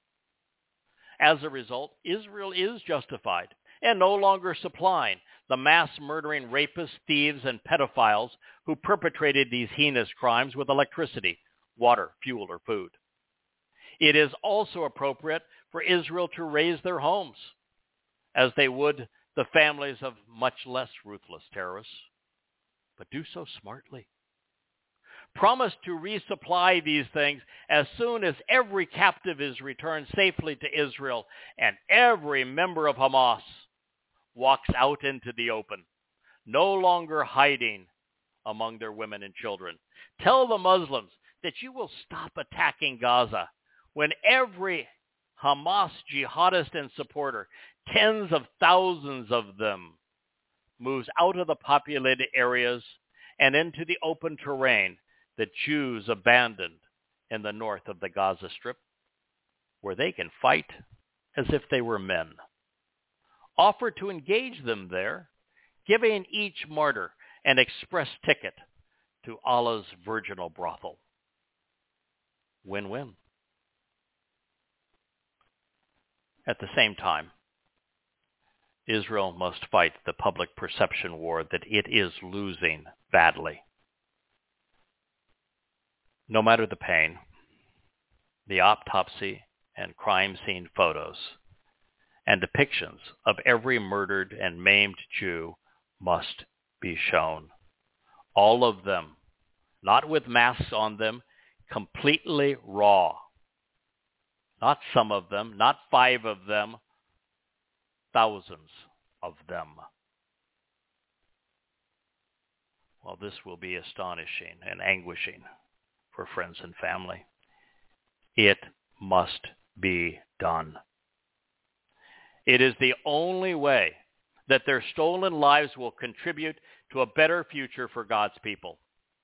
As a result, Israel is justified and no longer supplying the mass murdering rapists, thieves, and pedophiles who perpetrated these heinous crimes with electricity, water, fuel, or food. It is also appropriate for Israel to raise their homes, as they would the families of much less ruthless terrorists, but do so smartly. Promise to resupply these things as soon as every captive is returned safely to Israel and every member of Hamas walks out into the open, no longer hiding among their women and children. Tell the Muslims that you will stop attacking Gaza when every Hamas jihadist and supporter, tens of thousands of them, moves out of the populated areas and into the open terrain that Jews abandoned in the north of the Gaza Strip, where they can fight as if they were men. Offer to engage them there, giving each martyr an express ticket to Allah's virginal brothel. Win-win. At the same time, Israel must fight the public perception war that it is losing badly. No matter the pain, the autopsy and crime scene photos and depictions of every murdered and maimed Jew must be shown. All of them, not with masks on them, completely raw. Not some of them, not five of them, thousands of them. Well, this will be astonishing and anguishing for friends and family. It must be done. It is the only way that their stolen lives will contribute to a better future for God's people.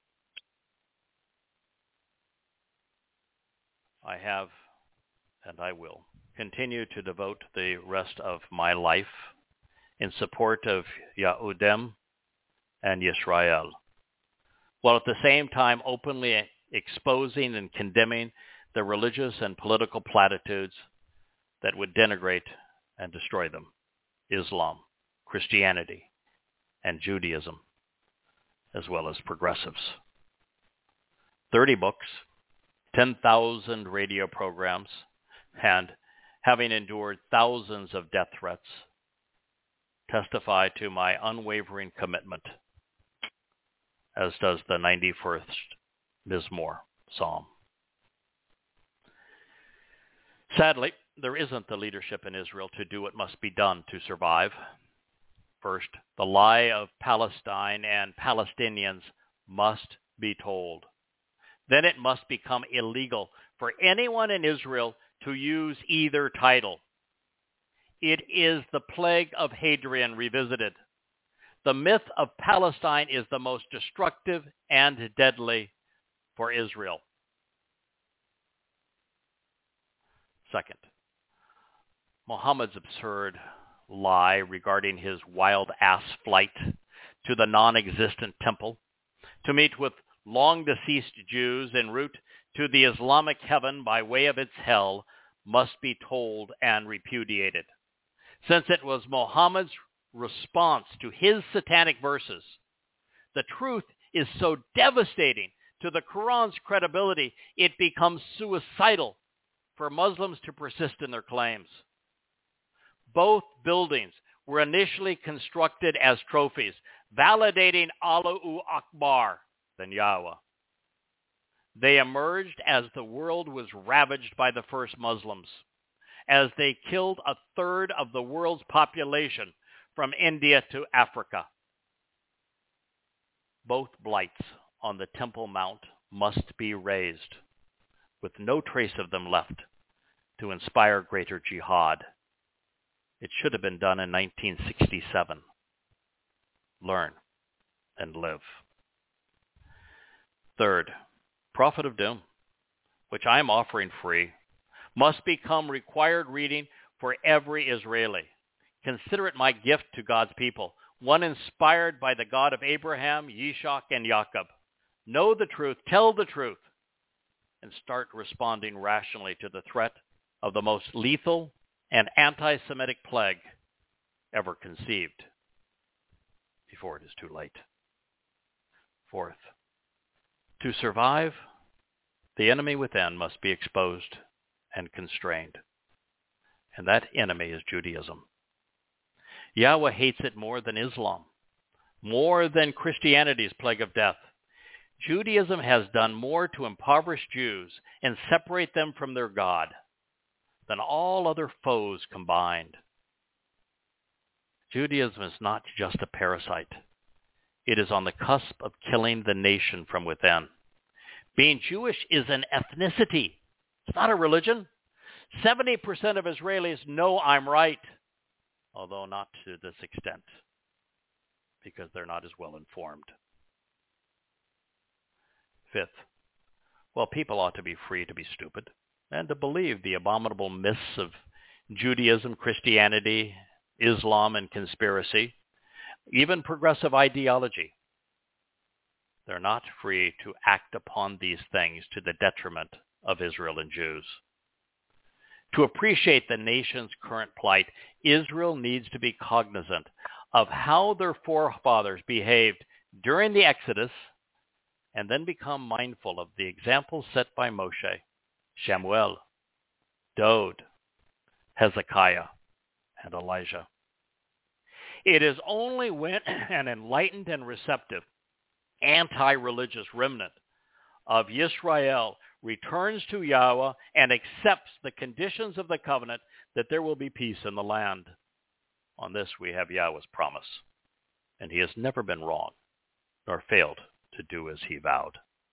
I have, and I will, continue to devote the rest of my life in support of Yehudim and Yisrael, while at the same time openly exposing and condemning the religious and political platitudes that would denigrate and destroy them, Islam, Christianity, and Judaism, as well as progressives. thirty books, ten thousand radio programs, and having endured thousands of death threats, testify to my unwavering commitment, as does the ninety-first Mizmor Psalm. Sadly, there isn't the leadership in Israel to do what must be done to survive. First, the lie of Palestine and Palestinians must be told. Then it must become illegal for anyone in Israel to use either title. It is the plague of Hadrian revisited. The myth of Palestine is the most destructive and deadly for Israel. Second, Muhammad's absurd lie regarding his wild-ass flight to the non-existent temple to meet with long-deceased Jews en route to the Islamic heaven by way of its hell must be told and repudiated, since it was Muhammad's response to his satanic verses. The truth is so devastating to the Quran's credibility, it becomes suicidal for Muslims to persist in their claims. Both buildings were initially constructed as trophies, validating Allahu Akbar, then Yahweh. They emerged as the world was ravaged by the first Muslims, as they killed a third of the world's population from India to Africa. Both blights on the Temple Mount must be razed, with no trace of them left to inspire greater jihad. It should have been done in nineteen sixty-seven. Learn and live. Third, Prophet of Doom, which I am offering free, must become required reading for every Israeli. Consider it my gift to God's people, one inspired by the God of Abraham, Yishak, and Jacob. Know the truth, tell the truth, and start responding rationally to the threat of the most lethal and anti-Semitic plague ever conceived before it is too late. Fourth, to survive, the enemy within must be exposed and constrained. And that enemy is Judaism. Yahweh hates it more than Islam, more than Christianity's plague of death. Judaism has done more to impoverish Jews and separate them from their God than all other foes combined. Judaism is not just a parasite. It is on the cusp of killing the nation from within. Being Jewish is an ethnicity. It's not a religion. seventy percent of Israelis know I'm right, although not to this extent, because they're not as well informed. Fifth, well, people ought to be free to be stupid and to believe the abominable myths of Judaism, Christianity, Islam, and conspiracy, even progressive ideology. They're not free to act upon these things to the detriment of Israel and Jews. To appreciate the nation's current plight, Israel needs to be cognizant of how their forefathers behaved during the Exodus, and then become mindful of the examples set by Moshe, Shemuel, Dod, Hezekiah, and Elijah. It is only when an enlightened and receptive anti-religious remnant of Yisrael returns to Yahweh and accepts the conditions of the covenant that there will be peace in the land. On this we have Yahweh's promise, and he has never been wrong, nor failed to do as he vowed.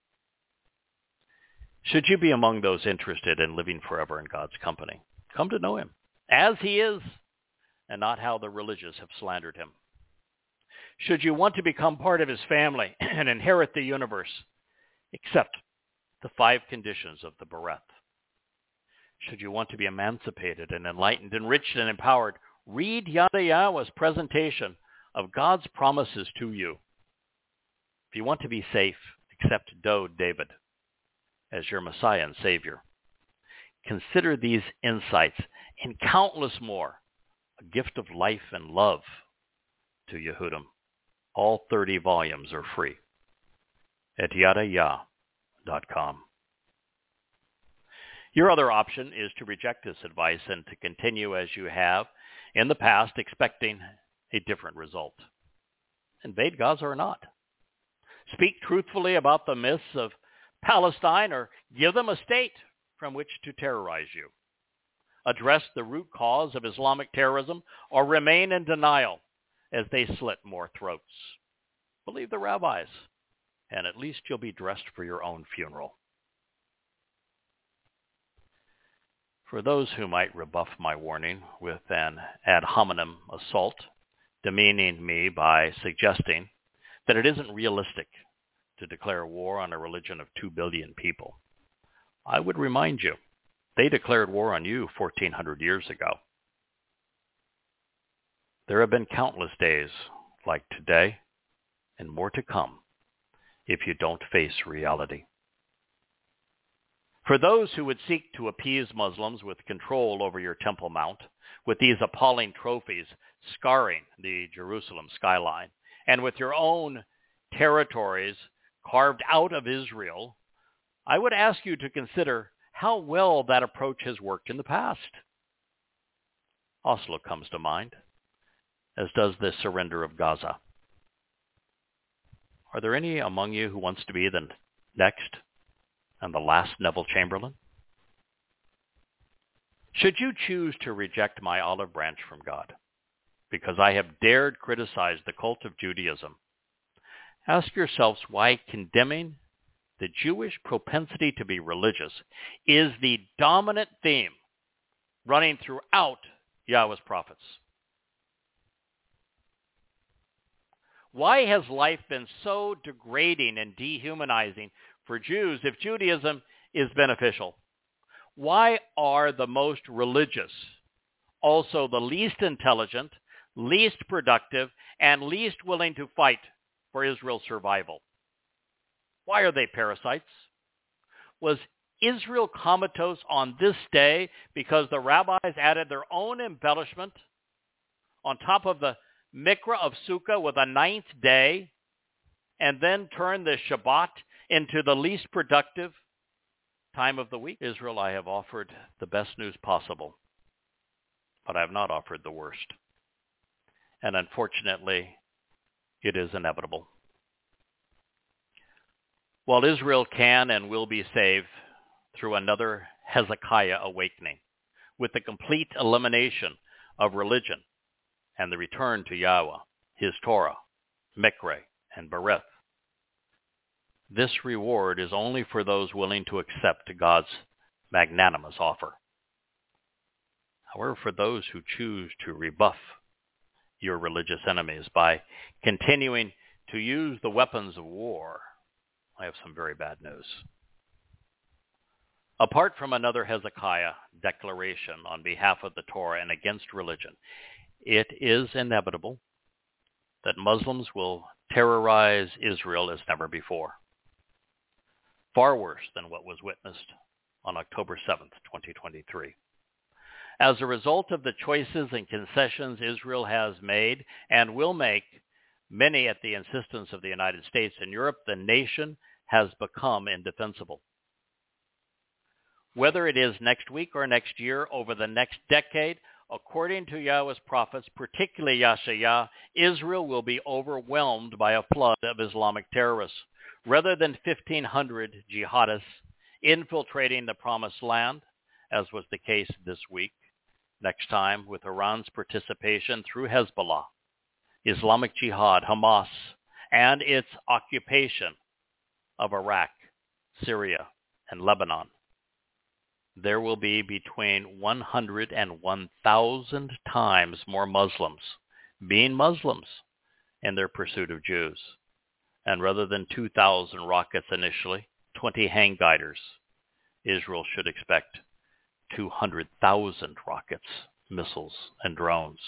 Should you be among those interested in living forever in God's company, come to know him as he is, and not how the religious have slandered him. Should you want to become part of his family and inherit the universe, accept the five conditions of the Bereth. Should you want to be emancipated and enlightened, enriched and empowered, read Yada Yahweh's presentation of God's promises to you. If you want to be safe, accept Dod David as your Messiah and Savior. Consider these insights and countless more a gift of life and love to Yehudim. All thirty volumes are free at yada yah dot com. Your other option is to reject this advice and to continue as you have in the past, expecting a different result. Invade Gaza or not. Speak truthfully about the myths of Palestine, or give them a state from which to terrorize you. Address the root cause of Islamic terrorism, or remain in denial as they slit more throats. Believe the rabbis, and at least you'll be dressed for your own funeral. For those who might rebuff my warning with an ad hominem assault, demeaning me by suggesting that it isn't realistic to declare war on a religion of two billion people, I would remind you, they declared war on you fourteen hundred years ago. There have been countless days like today, and more to come, if you don't face reality. For those who would seek to appease Muslims with control over your Temple Mount, with these appalling trophies scarring the Jerusalem skyline, and with your own territories carved out of Israel, I would ask you to consider how well that approach has worked in the past. Oslo comes to mind, as does the surrender of Gaza. Are there any among you who wants to be the next and the last Neville Chamberlain? Should you choose to reject my olive branch from God, because I have dared criticize the cult of Judaism, ask yourselves why condemning the Jewish propensity to be religious is the dominant theme running throughout Yahweh's prophets. Why has life been so degrading and dehumanizing for Jews if Judaism is beneficial? Why are the most religious also the least intelligent, least productive, and least willing to fight for Israel's survival? Why are they parasites? Was Israel comatose on this day because the rabbis added their own embellishment on top of the Mikra of Sukkah with a ninth day, and then turned the Shabbat into the least productive time of the week? Israel, I have offered the best news possible, but I have not offered the worst. And unfortunately, it is inevitable. While Israel can and will be saved through another Hezekiah awakening, with the complete elimination of religion and the return to Yahweh, his Torah, Mikra, and Berith, this reward is only for those willing to accept God's magnanimous offer. However, for those who choose to rebuff your religious enemies by continuing to use the weapons of war, I have some very bad news. Apart from another Hezekiah declaration on behalf of the Torah and against religion, it is inevitable that Muslims will terrorize Israel as never before. Far worse than what was witnessed on October seventh, twenty twenty-three. As a result of the choices and concessions Israel has made and will make, many at the insistence of the United States and Europe, the nation has become indefensible. Whether it is next week or next year, over the next decade, according to Yahweh's prophets, particularly Yasha'yah, Israel will be overwhelmed by a flood of Islamic terrorists. Rather than fifteen hundred jihadists infiltrating the promised land, as was the case this week, next time with Iran's participation through Hezbollah, Islamic Jihad, Hamas, and its occupation of Iraq, Syria, and Lebanon, there will be between one hundred and one thousand times more Muslims being Muslims in their pursuit of Jews. And rather than two thousand rockets initially, twenty hang gliders, Israel should expect two hundred thousand rockets, missiles, and drones.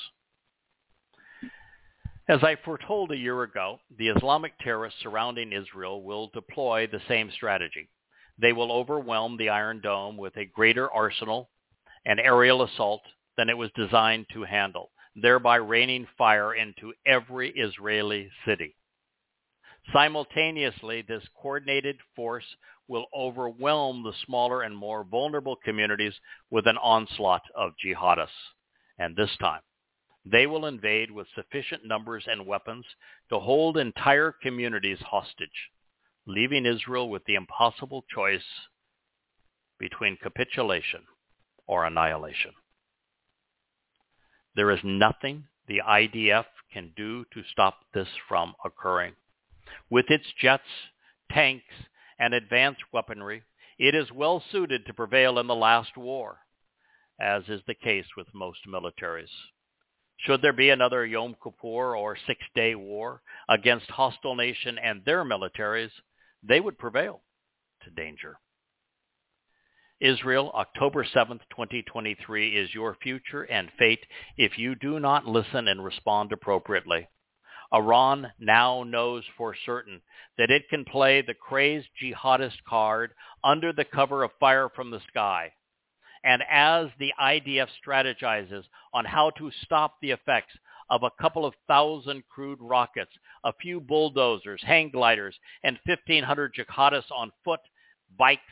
As I foretold a year ago, the Islamic terrorists surrounding Israel will deploy the same strategy. They will overwhelm the Iron Dome with a greater arsenal and aerial assault than it was designed to handle, thereby raining fire into every Israeli city. Simultaneously, this coordinated force will overwhelm the smaller and more vulnerable communities with an onslaught of jihadists. And this time, they will invade with sufficient numbers and weapons to hold entire communities hostage, leaving Israel with the impossible choice between capitulation or annihilation. There is nothing the I D F can do to stop this from occurring. With its jets, tanks, and advanced weaponry, it is well suited to prevail in the last war, as is the case with most militaries. Should there be another Yom Kippur or Six-Day War against hostile nation and their militaries, they would prevail to danger. Israel, October seventh, twenty twenty-three, is your future and fate if you do not listen and respond appropriately. Iran now knows for certain that it can play the crazed jihadist card under the cover of fire from the sky. And as the I D F strategizes on how to stop the effects of a couple of thousand crude rockets, a few bulldozers, hang gliders, and fifteen hundred jihadists on foot, bikes,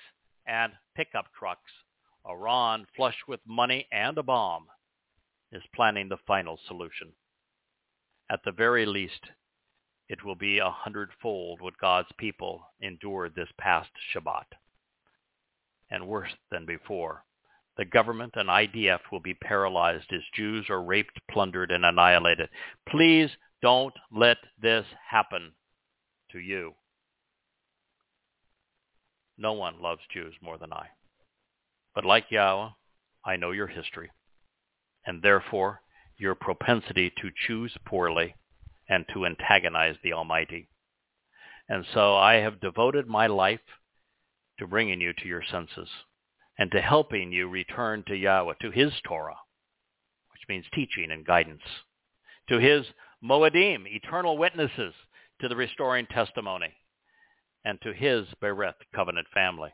and pickup trucks, Iran, flush with money and a bomb, is planning the final solution. At the very least, it will be a hundredfold what God's people endured this past Shabbat. And worse than before, the government and I D F will be paralyzed as Jews are raped, plundered, and annihilated. Please don't let this happen to you. No one loves Jews more than I. But like Yahweh, I know your history, and therefore your propensity to choose poorly and to antagonize the Almighty. And so I have devoted my life to bringing you to your senses and to helping you return to Yahweh, to his Torah, which means teaching and guidance, to his Moedim, eternal witnesses, to the restoring testimony, and to his Bereth covenant family.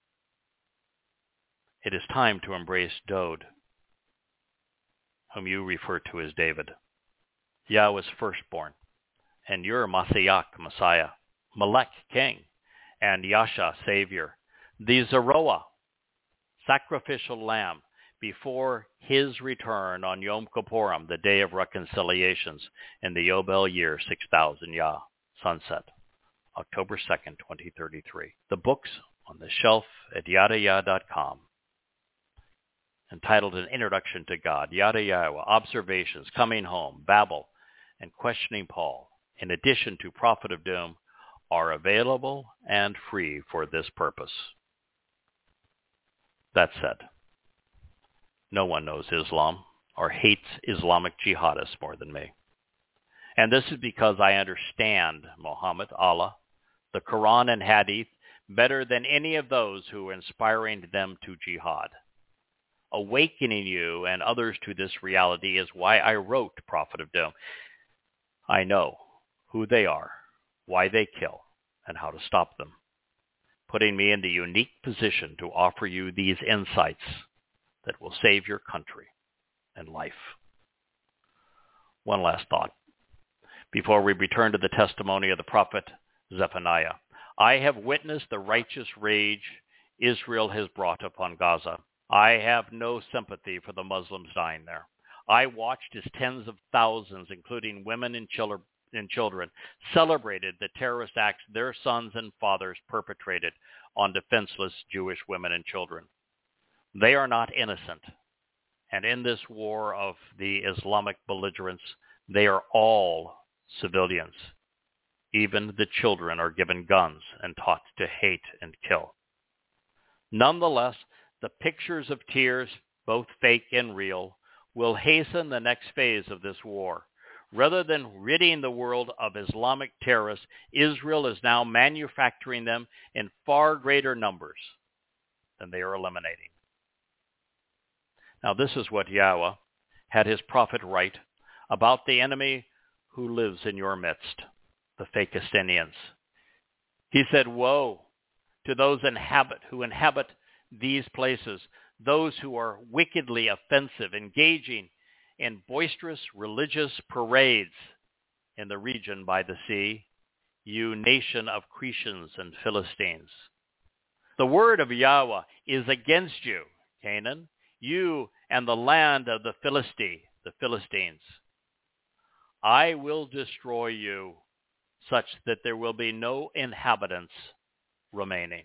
It is time to embrace Dod, whom you refer to as David, Yahweh's firstborn, and your Masiach, Messiah, Melech, King, and Yasha, Savior, the Zeroah, sacrificial lamb, before his return on Yom Kippurim, the day of reconciliations, in the Yobel year six thousand Yah, sunset, October second, twenty thirty-three. The books on the shelf at yada yah dot com, entitled An Introduction to God, Yada Yahweh, Observations, Coming Home, Babel, and Questioning Paul, in addition to Prophet of Doom, are available and free for this purpose. That said, no one knows Islam or hates Islamic jihadists more than me. And this is because I understand Muhammad, Allah, the Quran, and Hadith better than any of those who are inspiring them to jihad. Awakening you and others to this reality is why I wrote Prophet of Doom. I know who they are, why they kill, and how to stop them, putting me in the unique position to offer you these insights that will save your country and life. One last thought before we return to the testimony of the prophet Zephaniah. I have witnessed the righteous rage Israel has brought upon Gaza. I have no sympathy for the Muslims dying there. I watched as tens of thousands, including women and children, and children, celebrated the terrorist acts their sons and fathers perpetrated on defenseless Jewish women and children. They are not innocent. And in this war of the Islamic belligerents, they are all civilians. Even the children are given guns and taught to hate and kill. Nonetheless, the pictures of tears, both fake and real, will hasten the next phase of this war. Rather than ridding the world of Islamic terrorists, Israel is now manufacturing them in far greater numbers than they are eliminating. Now this is what Yahweh had his prophet write about the enemy who lives in your midst, the Philistines. He said, woe to those inhabit who inhabit these places, those who are wickedly offensive, engaging in boisterous religious parades in the region by the sea, you nation of Cretians and Philistines. The word of Yahweh is against you, Canaan, you and the land of the Philistine, the Philistines. I will destroy you such that there will be no inhabitants remaining.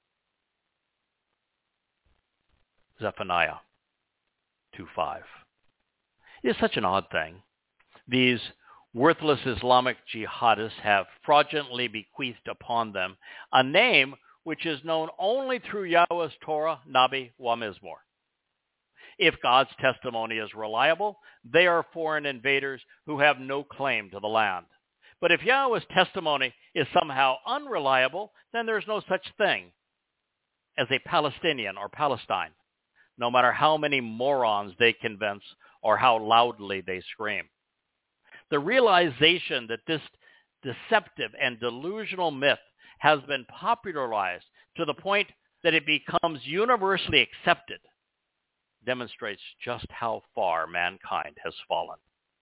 Zephaniah two five. It is such an odd thing. These worthless Islamic jihadists have fraudulently bequeathed upon them a name which is known only through Yahweh's Torah, Nabi, wa Mizmor. If God's testimony is reliable, they are foreign invaders who have no claim to the land. But if Yahweh's testimony is somehow unreliable, then there's no such thing as a Palestinian or Palestine, no matter how many morons they convince or how loudly they scream. The realization that this deceptive and delusional myth has been popularized to the point that it becomes universally accepted demonstrates just how far mankind has fallen.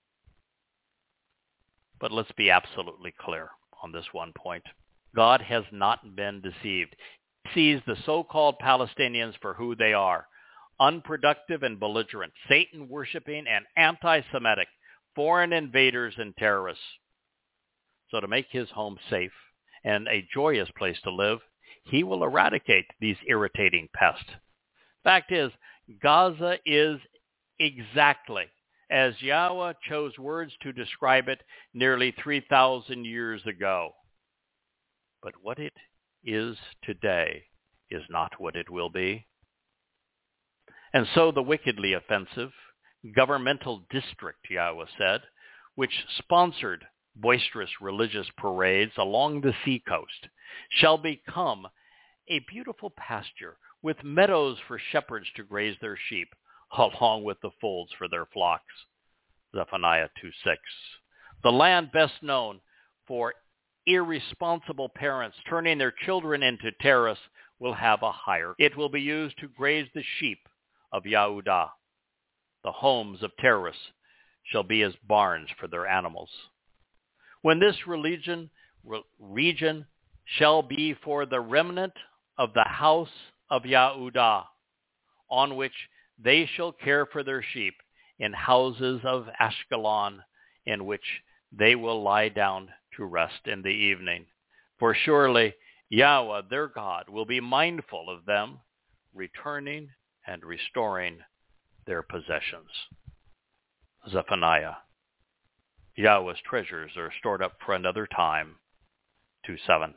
But let's be absolutely clear on this one point. God has not been deceived. sees the so-called Palestinians for who they are, unproductive and belligerent, Satan-worshipping and anti-Semitic, foreign invaders and terrorists. So to make his home safe and a joyous place to live, he will eradicate these irritating pests. Fact is, Gaza is exactly as Yahweh chose words to describe it nearly three thousand years ago. But what it is today is not what it will be. And so the wickedly offensive governmental district, Yahweh said, which sponsored boisterous religious parades along the seacoast, shall become a beautiful pasture with meadows for shepherds to graze their sheep, along with the folds for their flocks. Zephaniah two six. The land best known for irresponsible parents turning their children into terrorists will have a higher. It will be used to graze the sheep of Yehudah. The homes of terrorists shall be as barns for their animals. When this religion, re, region shall be for the remnant of the house of Yehudah, on which they shall care for their sheep in houses of Ashkelon, in which they will lie down to rest in the evening. For surely Yahweh, their God, will be mindful of them, returning and restoring their possessions. Zephaniah. Yahweh's treasures are stored up for another time. two seven.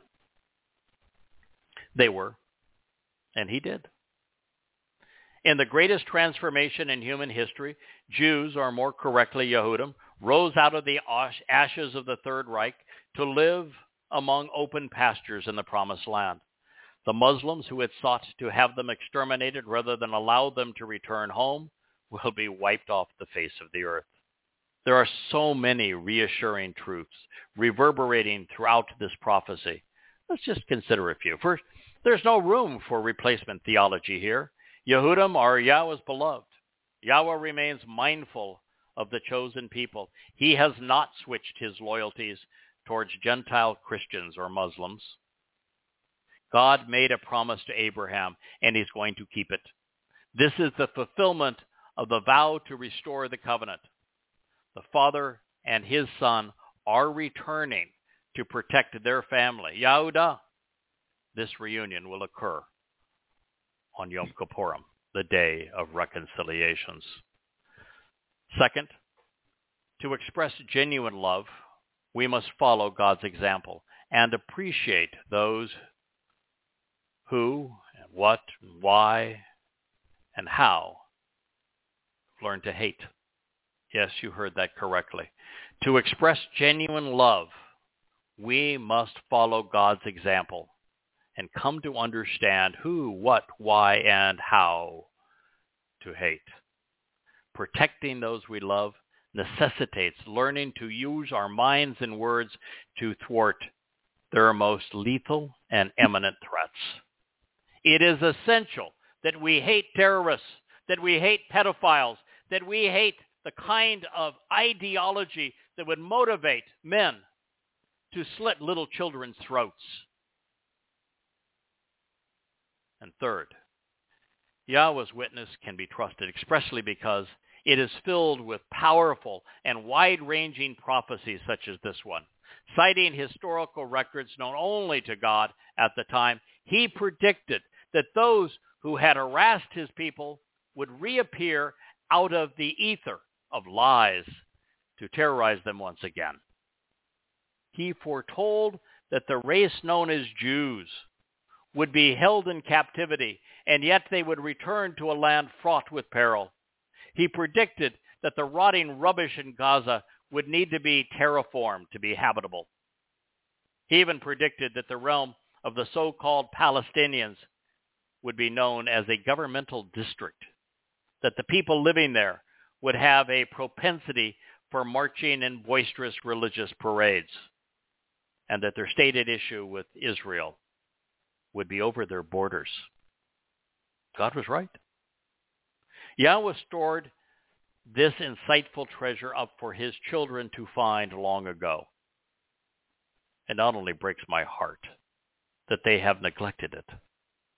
They were, and he did. In the greatest transformation in human history, Jews, or more correctly Yehudim, rose out of the ashes of the Third Reich to live among open pastures in the Promised Land. The Muslims who had sought to have them exterminated rather than allow them to return home will be wiped off the face of the earth. There are so many reassuring truths reverberating throughout this prophecy. Let's just consider a few. First, there's no room for replacement theology here. Yehudim are Yahweh's beloved. Yahweh remains mindful of the chosen people. He has not switched his loyalties towards Gentile Christians or Muslims. God made a promise to Abraham, and he's going to keep it. This is the fulfillment of the vow to restore the covenant. The father and his son are returning to protect their family. Yehudah. This reunion will occur on Yom Kippurim, the day of reconciliations. Second, to express genuine love, we must follow God's example and appreciate those who, and what, and why, and how learn to hate. Yes, you heard that correctly. To express genuine love, we must follow God's example and come to understand who, what, why, and how to hate. Protecting those we love necessitates learning to use our minds and words to thwart their most lethal and imminent threats. It is essential that we hate terrorists, that we hate pedophiles, that we hate the kind of ideology that would motivate men to slit little children's throats. And third, Yahweh's witness can be trusted expressly because it is filled with powerful and wide-ranging prophecies such as this one. Citing historical records known only to God at the time, he predicted that those who had harassed his people would reappear out of the ether of lies to terrorize them once again. He foretold that the race known as Jews would be held in captivity, and yet they would return to a land fraught with peril. He predicted that the rotting rubbish in Gaza would need to be terraformed to be habitable. He even predicted that the realm of the so-called Palestinians would be known as a governmental district, that the people living there would have a propensity for marching in boisterous religious parades, and that their stated issue with Israel would be over their borders. God was right. Yahweh stored this insightful treasure up for his children to find long ago. It not only breaks my heart that they have neglected it,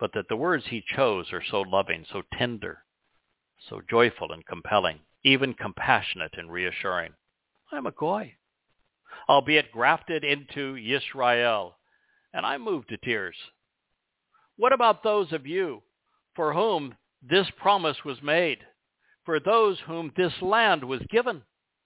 but that the words he chose are so loving, so tender, so joyful and compelling, even compassionate and reassuring. I'm a goy, albeit grafted into Yisrael, and I'm moved to tears. What about those of you for whom this promise was made, for those whom this land was given?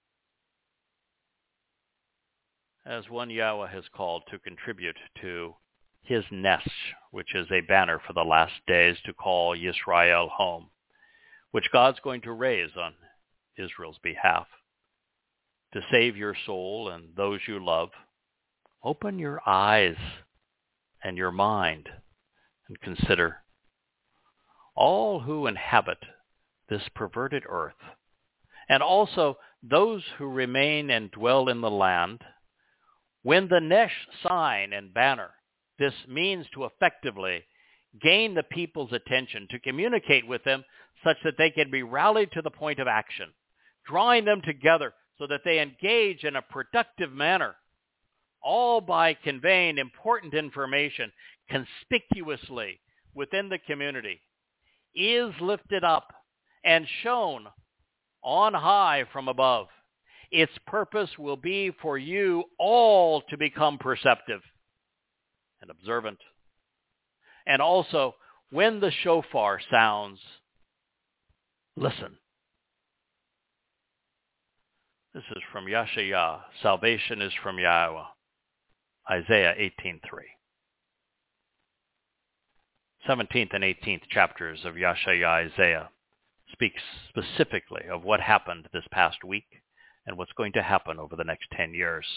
As one Yahweh has called to contribute to his Nesh, which is a banner for the last days to call Yisrael home, which God's going to raise on Israel's behalf to save your soul and those you love. Open your eyes and your mind and consider all who inhabit this perverted earth, and also those who remain and dwell in the land. When the Nesh sign and banner, this means to effectively gain the people's attention, to communicate with them such that they can be rallied to the point of action, drawing them together so that they engage in a productive manner, all by conveying important information conspicuously within the community, is lifted up and shown on high from above. Its purpose will be for you all to become perceptive and observant. And also, when the shofar sounds, listen. This is from Yashayah. Salvation is from Yahweh. Isaiah eighteen three. seventeenth and eighteenth chapters of Yashayah Isaiah speaks specifically of what happened this past week and what's going to happen over the next ten years.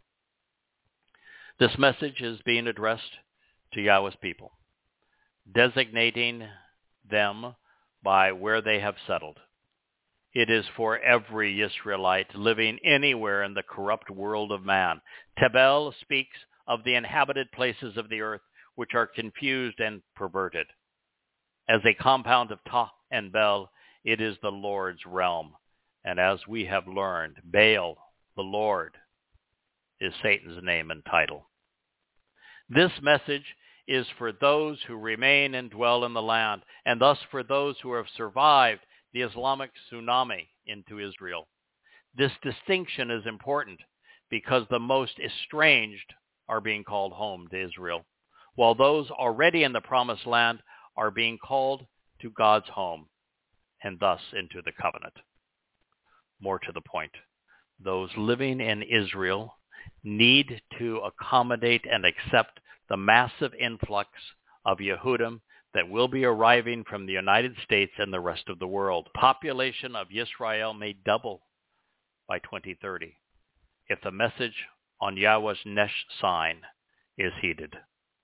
This message is being addressed to Yahweh's people, designating them by where they have settled. It is for every Israelite living anywhere in the corrupt world of man. Tebel speaks of the inhabited places of the earth, which are confused and perverted. As a compound of Ta and Bel, it is the Lord's realm. And as we have learned, Baal, the Lord, is Satan's name and title. This message is for those who remain and dwell in the land, and thus for those who have survived the Islamic tsunami into Israel. This distinction is important because the most estranged are being called home to Israel, while those already in the promised land are being called to God's home, and thus into the covenant. More to the point, those living in Israel need to accommodate and accept the massive influx of Yehudim that will be arriving from the United States and the rest of the world. Population of Yisrael may double by twenty thirty if the message on Yahweh's Nesh sign is heeded.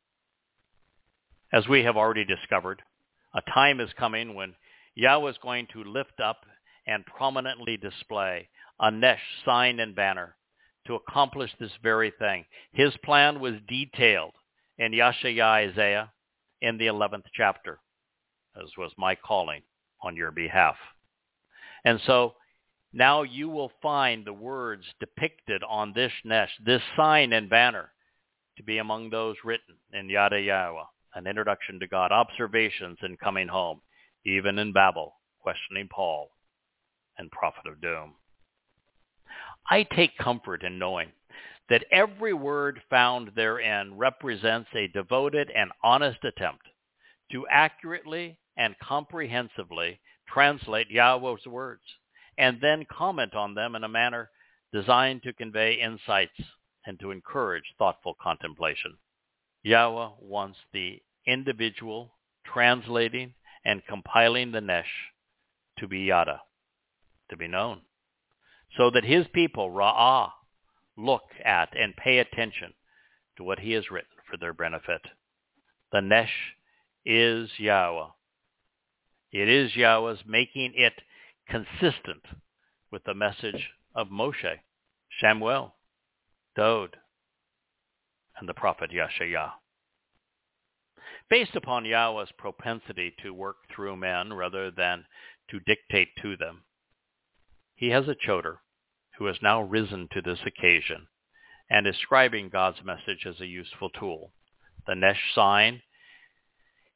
As we have already discovered, a time is coming when Yahweh is going to lift up and prominently display a Nesh sign and banner to accomplish this very thing. His plan was detailed in Yashayah Isaiah in the eleventh chapter, as was my calling on your behalf. And so now you will find the words depicted on this Nesh, this sign and banner, to be among those written in Yada Yahweh, an introduction to God, observations in coming home, even in Babel, questioning Paul, and prophet of doom. I take comfort in knowing that every word found therein represents a devoted and honest attempt to accurately and comprehensively translate Yahweh's words, and then comment on them in a manner designed to convey insights and to encourage thoughtful contemplation. Yahweh wants the individual translating and compiling the Nesh to be Yada, to be known, so that his people, Ra'ah, look at and pay attention to what he has written for their benefit. The Nesh is Yahweh. It is Yahweh's, making it consistent with the message of Moshe, Shamuel, Dod, and the prophet Yashayah. Based upon Yahweh's propensity to work through men rather than to dictate to them, he has a choder who has now risen to this occasion and is scribing God's message as a useful tool. The Nesh sign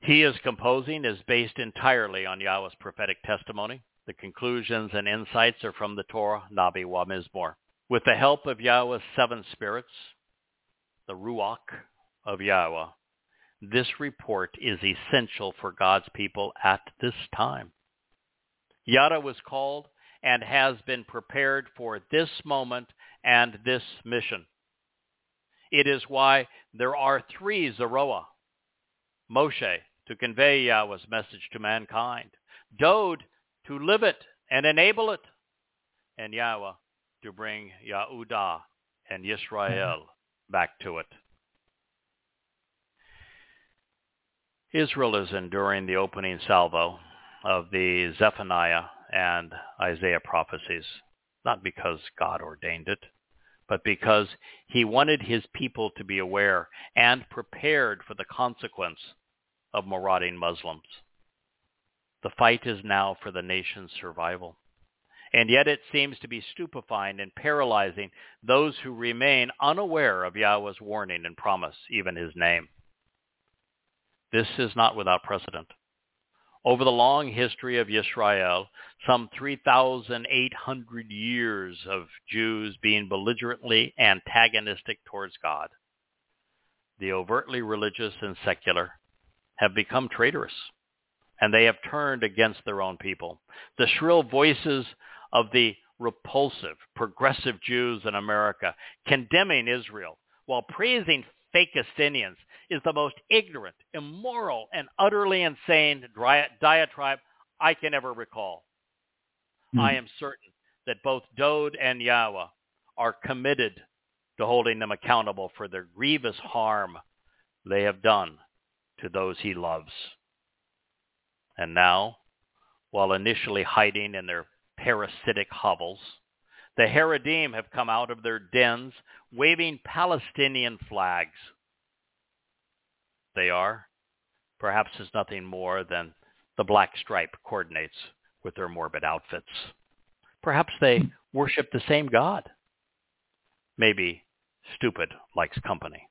he is composing is based entirely on Yahweh's prophetic testimony. The conclusions and insights are from the Torah, Navi wa Mizmor. With the help of Yahweh's seven spirits, the Ruach of Yahweh, this report is essential for God's people at this time. Yada was called and has been prepared for this moment and this mission. It is why there are three Zeroah: Moshe to convey Yahweh's message to mankind, Dod to live it and enable it, and Yahweh to bring Yahudah and Yisrael back to it. Israel is enduring the opening salvo of the Zephaniah and Isaiah prophecies, not because God ordained it, but because he wanted his people to be aware and prepared for the consequence of marauding Muslims. The fight is now for the nation's survival, and yet it seems to be stupefying and paralyzing those who remain unaware of Yahweh's warning and promise, even his name. This is not without precedent. Over the long history of Yisrael, some three thousand eight hundred years of Jews being belligerently antagonistic towards God, the overtly religious and secular have become traitorous, and they have turned against their own people. The shrill voices of the repulsive, progressive Jews in America condemning Israel while praising fake Palestinians is the most ignorant, immoral, and utterly insane diatribe I can ever recall. Mm. I am certain that both Dod and Yahweh are committed to holding them accountable for the grievous harm they have done to those he loves. And now, while initially hiding in their parasitic hovels, the Haredim have come out of their dens waving Palestinian flags. They are, perhaps as nothing more than the black stripe coordinates with their morbid outfits. Perhaps they worship the same God. Maybe stupid likes company.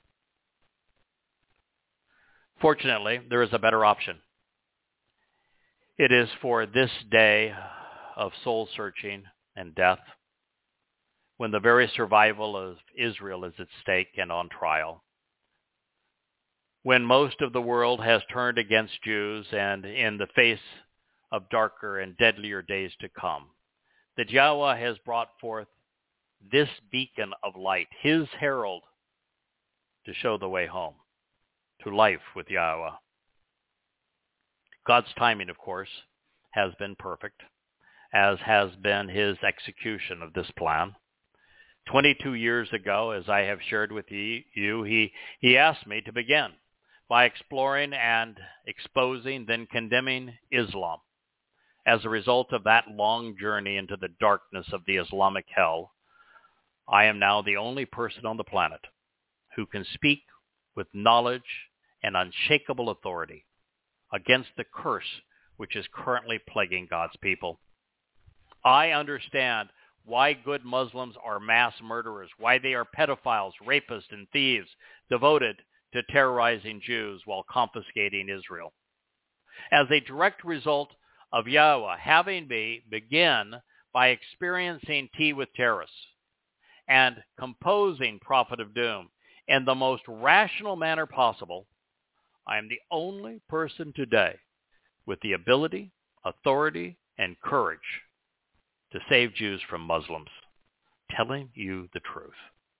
Fortunately, there is a better option. It is for this day of soul-searching and death, when the very survival of Israel is at stake and on trial, when most of the world has turned against Jews and in the face of darker and deadlier days to come, that Yahweh has brought forth this beacon of light, his herald, to show the way home, to life with Yahweh. God's timing, of course, has been perfect, as has been his execution of this plan. Twenty-two years ago, as I have shared with you, he, he asked me to begin by exploring and exposing, then condemning Islam. As a result of that long journey into the darkness of the Islamic hell, I am now the only person on the planet who can speak with knowledge and unshakable authority against the curse which is currently plaguing God's people. I understand why good Muslims are mass murderers, why they are pedophiles, rapists, and thieves devoted to terrorizing Jews while confiscating Israel. As a direct result of Yahweh having me begin by experiencing tea with terrorists and composing Prophet of Doom in the most rational manner possible, I am the only person today with the ability, authority, and courage to save Jews from Muslims, telling you the truth.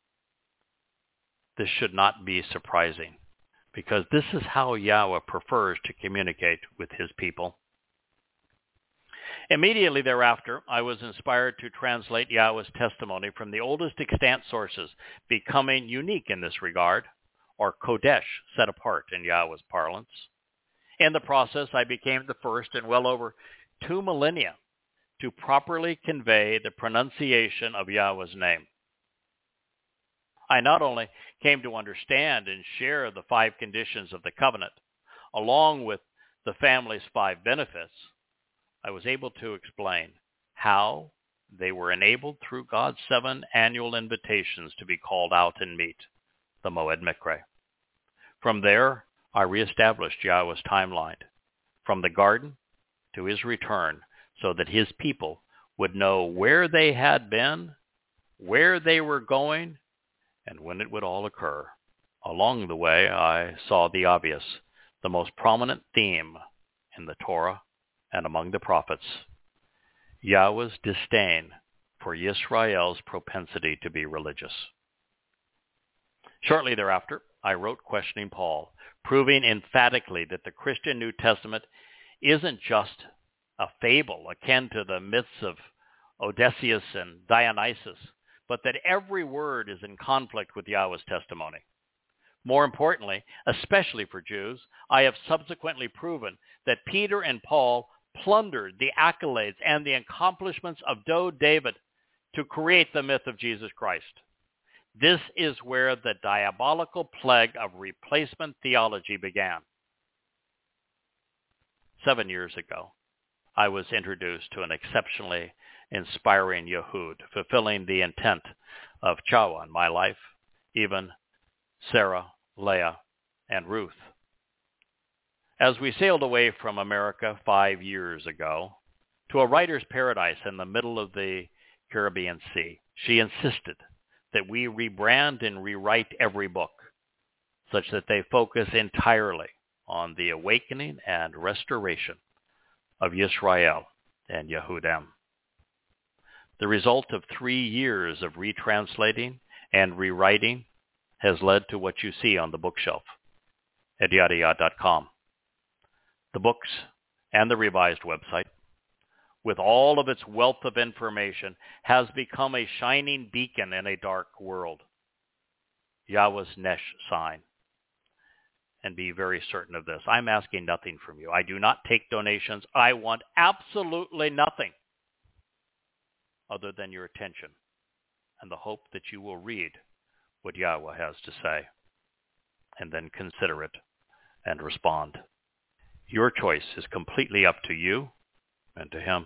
This should not be surprising, because this is how Yahweh prefers to communicate with his people. Immediately thereafter, I was inspired to translate Yahweh's testimony from the oldest extant sources, becoming unique in this regard, or Kodesh, set apart in Yahweh's parlance. In the process, I became the first in well over two millennia to properly convey the pronunciation of Yahweh's name. I not only came to understand and share the five conditions of the covenant, along with the family's five benefits, I was able to explain how they were enabled through God's seven annual invitations to be called out and meet the Moed Mikre. From there, I reestablished Yahweh's timeline from the garden to his return so that his people would know where they had been, where they were going, and when it would all occur. Along the way, I saw the obvious, the most prominent theme in the Torah and among the prophets, Yahweh's disdain for Yisrael's propensity to be religious. Shortly thereafter, I wrote Questioning Paul, proving emphatically that the Christian New Testament isn't just a fable akin to the myths of Odysseus and Dionysus, but that every word is in conflict with Yahweh's testimony. More importantly, especially for Jews, I have subsequently proven that Peter and Paul plundered the accolades and the accomplishments of Dode David to create the myth of Jesus Christ. This is where the diabolical plague of replacement theology began. Seven years ago, I was introduced to an exceptionally inspiring Yehud, fulfilling the intent of Chawa in my life, even Sarah, Leah, and Ruth. As we sailed away from America five years ago to a writer's paradise in the middle of the Caribbean Sea, she insisted that we rebrand and rewrite every book such that they focus entirely on the awakening and restoration of Yisrael and Yehudim. The result of three years of retranslating and rewriting has led to what you see on the bookshelf at yada yada dot com. The books and the revised website, with all of its wealth of information, has become a shining beacon in a dark world. Yahweh's Nesh sign. And be very certain of this. I'm asking nothing from you. I do not take donations. I want absolutely nothing other than your attention and the hope that you will read what Yahweh has to say and then consider it and respond. Your choice is completely up to you and to him.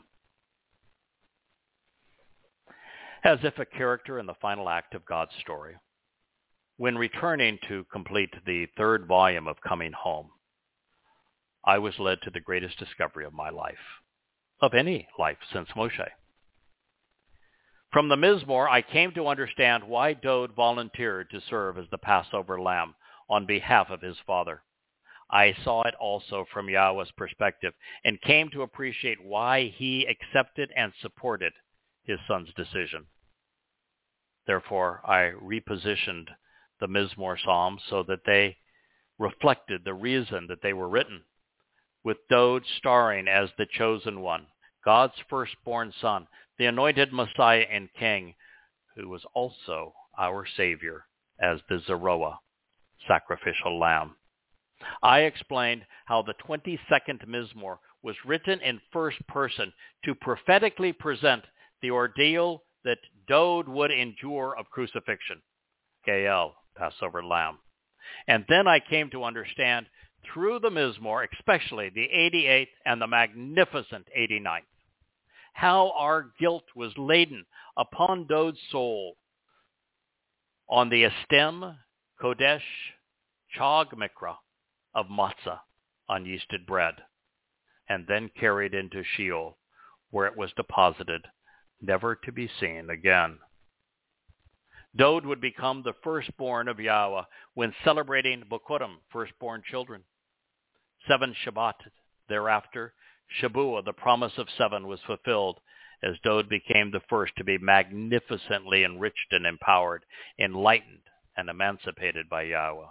As if a character in the final act of God's story, when returning to complete the third volume of Coming Home, I was led to the greatest discovery of my life, of any life since Moshe. From the Mizmor, I came to understand why Dode volunteered to serve as the Passover lamb on behalf of his father. I saw it also from Yahweh's perspective and came to appreciate why he accepted and supported his son's decision. Therefore, I repositioned the Mizmor Psalms so that they reflected the reason that they were written, with Dode starring as the chosen one, God's firstborn son, the anointed Messiah and King, who was also our Savior as the Zeroah, sacrificial lamb. I explained how the twenty-second Mizmor was written in first person to prophetically present the ordeal that Dode would endure of crucifixion, Gael, Passover lamb. And then I came to understand through the Mizmor, especially the eighty-eighth and the magnificent eighty-ninth, how our guilt was laden upon Dode's soul on the Estem, Kodesh, Chag Mikra of matzah, unyeasted bread, and then carried into Sheol, where it was deposited, never to be seen again. Dode would become the firstborn of Yahweh when celebrating Bokurim, firstborn children. Seven Shabbat thereafter, Shabuah, the promise of seven, was fulfilled as Dode became the first to be magnificently enriched and empowered, enlightened and emancipated by Yahweh.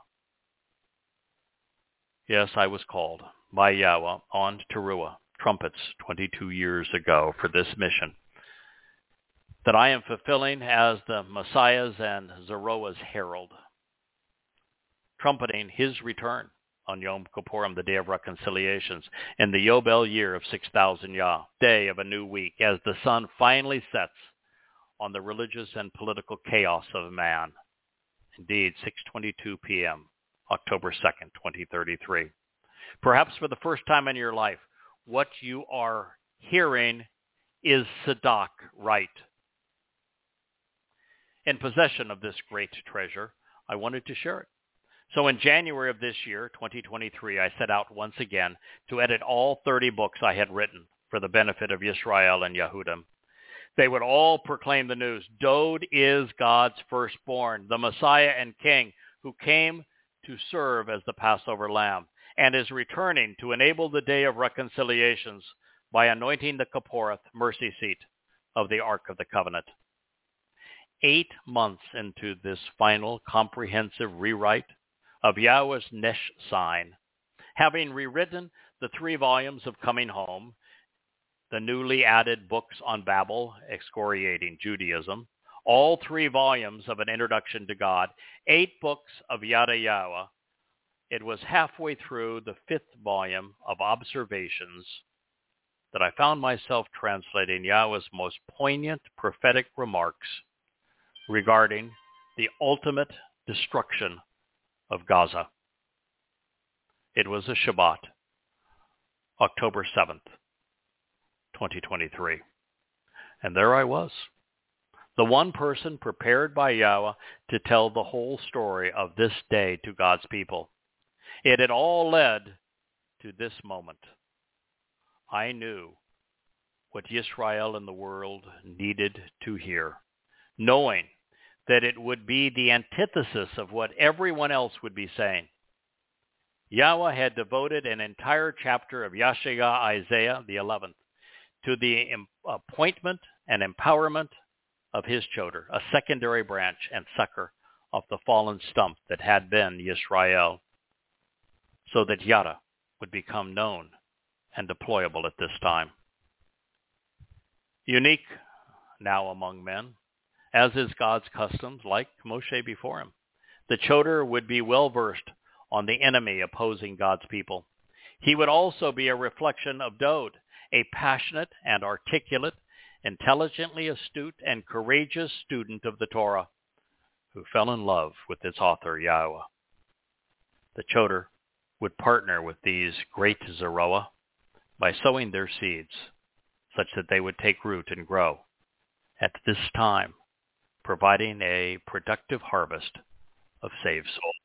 Yes, I was called by Yahweh on Teruah, trumpets, twenty-two years ago for this mission that I am fulfilling as the Messiah's and Zeroah's herald, trumpeting his return on Yom Kippurim, the Day of Reconciliations, in the Yobel year of six thousand Yah, day of a new week, as the sun finally sets on the religious and political chaos of man. Indeed, six twenty-two p.m., October second, twenty thirty-three. Perhaps for the first time in your life, what you are hearing is Sadak right. In possession of this great treasure, I wanted to share it. So in January of this year, twenty twenty-three, I set out once again to edit all thirty books I had written for the benefit of Israel and Yehudim. They would all proclaim the news. Dowd is God's firstborn, the Messiah and King who came to serve as the Passover lamb and is returning to enable the day of reconciliations by anointing the Kapporeth mercy seat of the Ark of the Covenant. Eight months into this final comprehensive rewrite of Yahweh's Nesh sign, having rewritten the three volumes of Coming Home, the newly added books on Babel, excoriating Judaism, all three volumes of an introduction to God, eight books of Yada Yahweh, it was halfway through the fifth volume of Observations that I found myself translating Yahweh's most poignant prophetic remarks regarding the ultimate destruction of Gaza. It was a Shabbat, October seventh, twenty twenty-three. And there I was, the one person prepared by Yahweh to tell the whole story of this day to God's people. It had all led to this moment. I knew what Israel and the world needed to hear, knowing that it would be the antithesis of what everyone else would be saying. Yahweh had devoted an entire chapter of Yashaya, Isaiah, the eleventh, to the appointment and empowerment of his choder, a secondary branch and sucker of the fallen stump that had been Yisrael, so that Yada would become known and deployable at this time. Unique now among men, as is God's customs, like Moshe before him, the choder would be well-versed on the enemy opposing God's people. He would also be a reflection of Dowd, a passionate and articulate, intelligently astute and courageous student of the Torah, who fell in love with its author, Yahweh. The choder would partner with these great Zeroah by sowing their seeds, such that they would take root and grow, at this time providing a productive harvest of saved souls.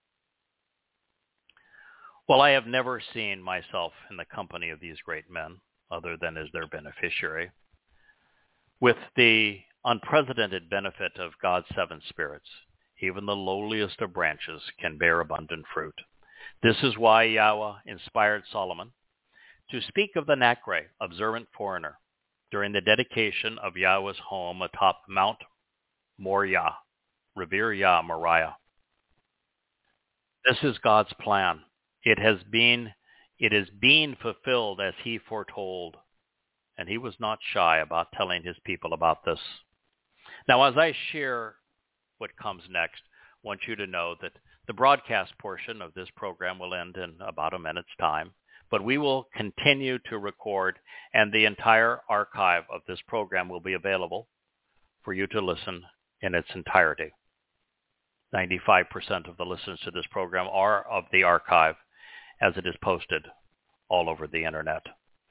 Well, I have never seen myself in the company of these great men, other than as their beneficiary, with the unprecedented benefit of God's seven spirits. Even the lowliest of branches can bear abundant fruit. This is why Yahweh inspired Solomon to speak of the Nakre, observant foreigner, during the dedication of Yahweh's home atop Mount Moriah, Revere Yah Moriah. This is God's plan. It has been, it is being fulfilled as he foretold, and he was not shy about telling his people about this. Now, as I share what comes next, I want you to know that the broadcast portion of this program will end in about a minute's time, but we will continue to record, and the entire archive of this program will be available for you to listen in its entirety. ninety-five percent of the listeners to this program are of the archive, as it is posted all over the internet.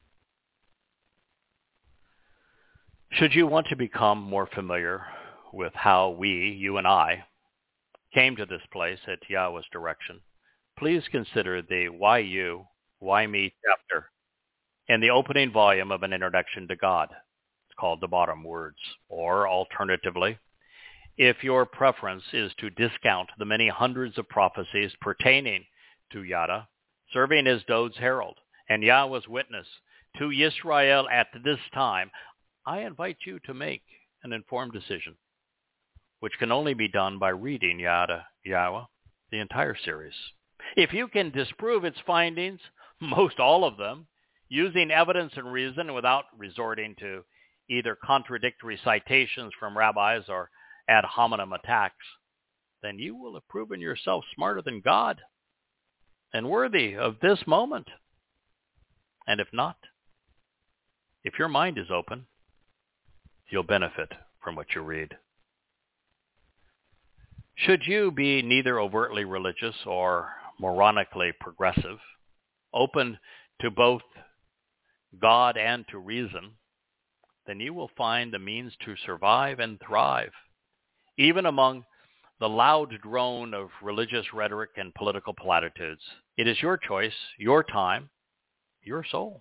Should you want to become more familiar with how we, you and I, came to this place at Yahweh's direction, please consider the Why You, Why Me chapter in the opening volume of An Introduction to God. It's called The Bottom Words. Or alternatively, if your preference is to discount the many hundreds of prophecies pertaining to Yada, serving as Dowd's herald and Yahweh's witness to Yisrael at this time, I invite you to make an informed decision, which can only be done by reading Yada Yahweh, the entire series. If you can disprove its findings, most all of them, using evidence and reason without resorting to either contradictory citations from rabbis or ad hominem attacks, then you will have proven yourself smarter than God and worthy of this moment. And if not, if your mind is open, you'll benefit from what you read. Should you be neither overtly religious or moronically progressive, open to both God and to reason, then you will find the means to survive and thrive, even among the loud drone of religious rhetoric and political platitudes. It is your choice, your time, your soul.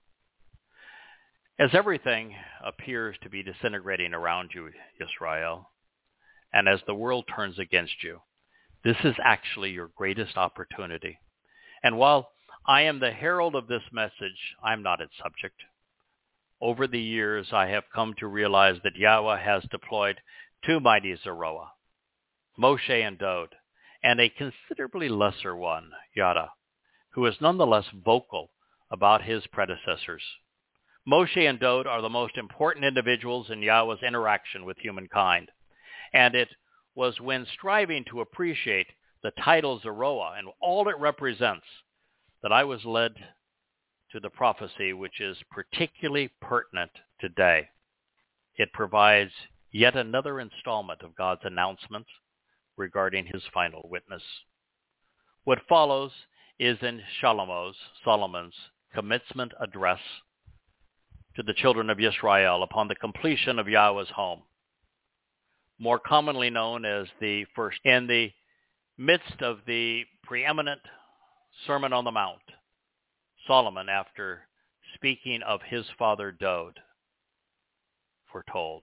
As everything appears to be disintegrating around you, Israel, and as the world turns against you, this is actually your greatest opportunity. And while I am the herald of this message, I'm not its subject. Over the years, I have come to realize that Yahweh has deployed two mighty Zeroah, Moshe and Dod, and a considerably lesser one, Yada, who is nonetheless vocal about his predecessors. Moshe and Dod are the most important individuals in Yahweh's interaction with humankind, and it was when striving to appreciate the title Zeroah and all it represents that I was led to the prophecy which is particularly pertinent today. It provides yet another installment of God's announcement regarding his final witness. What follows is in Shalomo's, Solomon's, commencement address to the children of Israel upon the completion of Yahweh's home, more commonly known as the first. In the midst of the preeminent Sermon on the Mount, Solomon, after speaking of his father Dod, foretold.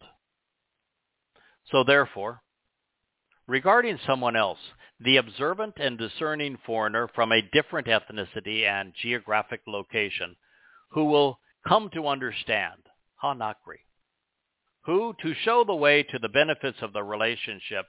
So therefore, regarding someone else, the observant and discerning foreigner from a different ethnicity and geographic location, who will come to understand, ha-nakri, who, to show the way to the benefits of the relationship,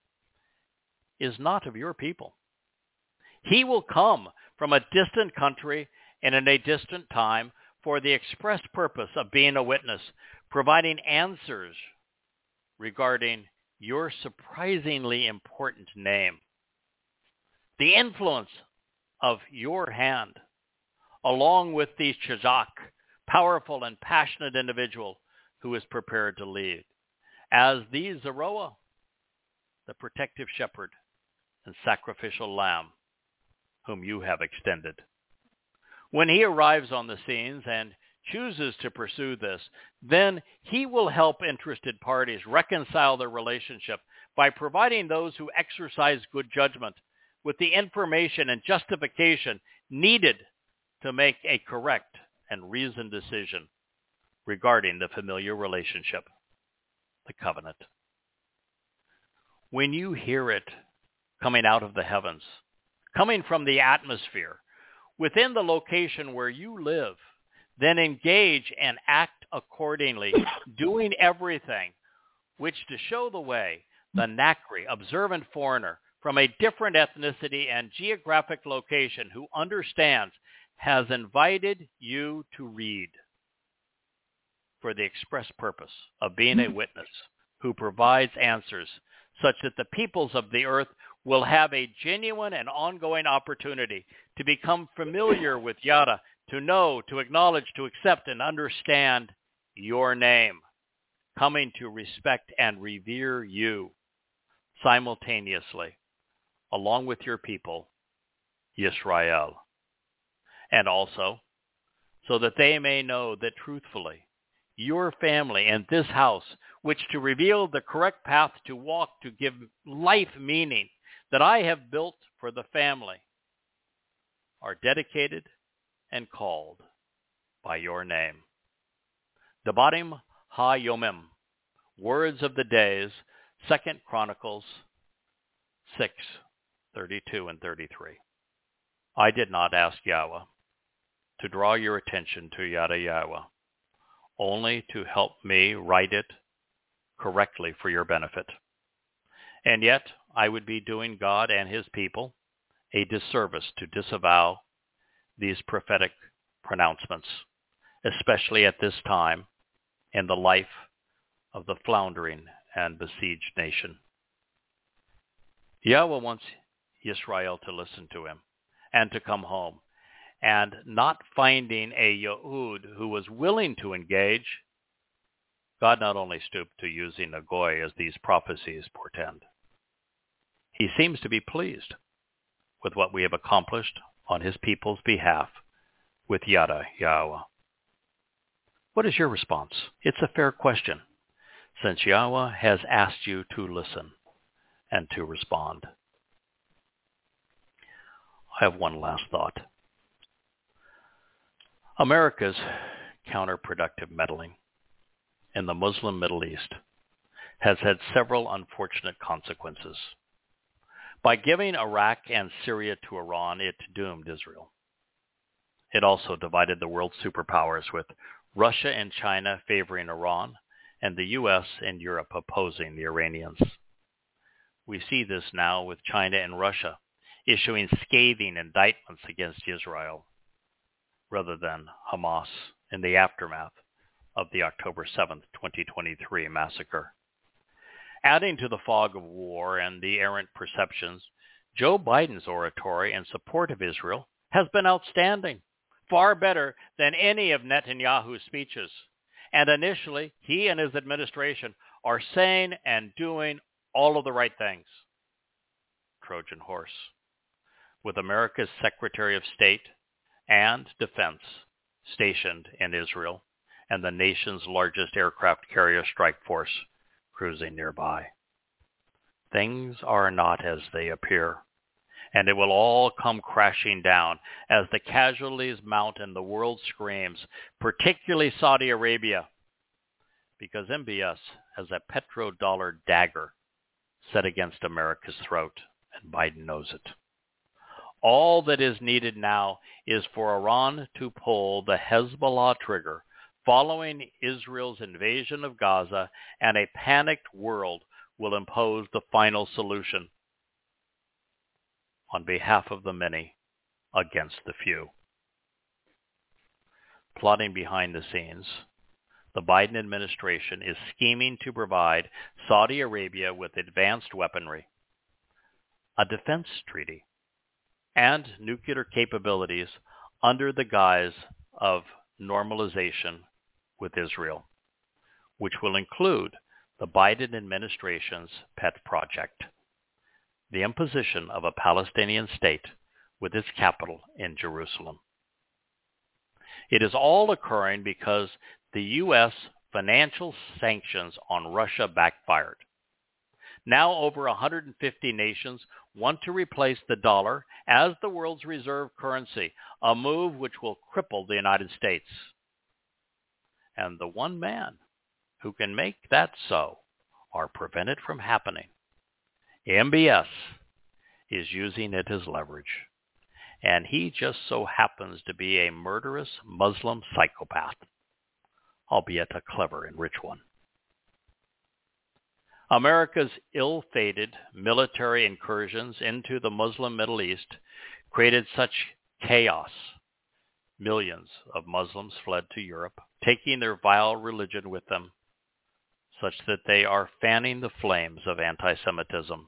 is not of your people. He will come from a distant country and in a distant time for the express purpose of being a witness, providing answers regarding your surprisingly important name, the influence of your hand, along with the Chazak, powerful and passionate individual who is prepared to lead, as the Zeroah, the protective shepherd and sacrificial lamb, whom you have extended. When he arrives on the scenes and chooses to pursue this, then he will help interested parties reconcile their relationship by providing those who exercise good judgment with the information and justification needed to make a correct and reasoned decision regarding the familiar relationship, the covenant. When you hear it coming out of the heavens, coming from the atmosphere, within the location where you live, then engage and act accordingly, doing everything which to show the way, the Nakri, observant foreigner from a different ethnicity and geographic location who understands, has invited you to read for the express purpose of being a witness who provides answers such that the peoples of the earth will have a genuine and ongoing opportunity to become familiar with Yada, to know, to acknowledge, to accept, and understand your name, coming to respect and revere you simultaneously, along with your people, Yisrael. And also, so that they may know that truthfully, your family and this house, which to reveal the correct path to walk, to give life meaning, that I have built for the family, are dedicated and called by your name. Debarim ha-yomim, words of the days, Second Chronicles six, thirty-two and thirty-three. I did not ask Yahweh to draw your attention to Yada Yahweh, only to help me write it correctly for your benefit. And yet I would be doing God and his people a disservice to disavow these prophetic pronouncements, especially at this time in the life of the floundering and besieged nation. Yahweh wants Israel to listen to him and to come home, and not finding a Yehud who was willing to engage, God not only stooped to using a goy as these prophecies portend. He seems to be pleased with what we have accomplished on his people's behalf with Yada Yahweh. What is your response? It's a fair question, since Yahweh has asked you to listen and to respond. I have one last thought. America's counterproductive meddling in the Muslim Middle East has had several unfortunate consequences. By giving Iraq and Syria to Iran, it doomed Israel. It also divided the world superpowers, with Russia and China favoring Iran and the U S and Europe opposing the Iranians. We see this now with China and Russia issuing scathing indictments against Israel rather than Hamas in the aftermath of the October seventh, twenty twenty-three massacre. Adding to the fog of war and the errant perceptions, Joe Biden's oratory in support of Israel has been outstanding, far better than any of Netanyahu's speeches. And initially, he and his administration are saying and doing all of the right things. Trojan horse. With America's Secretary of State and Defense stationed in Israel and the nation's largest aircraft carrier strike force cruising nearby. Things are not as they appear, and it will all come crashing down as the casualties mount and the world screams, particularly Saudi Arabia, because M B S has a petrodollar dagger set against America's throat, and Biden knows it. All that is needed now is for Iran to pull the Hezbollah trigger following Israel's invasion of Gaza, and a panicked world will impose the final solution on behalf of the many against the few. Plotting behind the scenes, the Biden administration is scheming to provide Saudi Arabia with advanced weaponry, a defense treaty, and nuclear capabilities under the guise of normalization with Israel, which will include the Biden administration's pet project, the imposition of a Palestinian state with its capital in Jerusalem. It is all occurring because the U S financial sanctions on Russia backfired. Now over one hundred fifty nations want to replace the dollar as the world's reserve currency, a move which will cripple the United States. And the one man who can make that so or prevent it from happening, M B S, is using it as leverage. And he just so happens to be a murderous Muslim psychopath, albeit a clever and rich one. America's ill-fated military incursions into the Muslim Middle East created such chaos. Millions of Muslims fled to Europe, taking their vile religion with them, such that they are fanning the flames of anti-Semitism.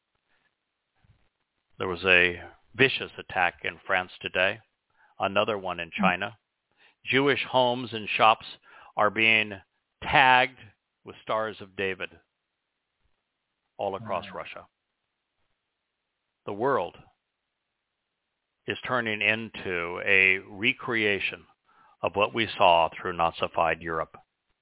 There was a vicious attack in France today, another one in China. Jewish homes and shops are being tagged with Stars of David all across mm. Russia. The world is turning into a recreation of what we saw through Nazified Europe.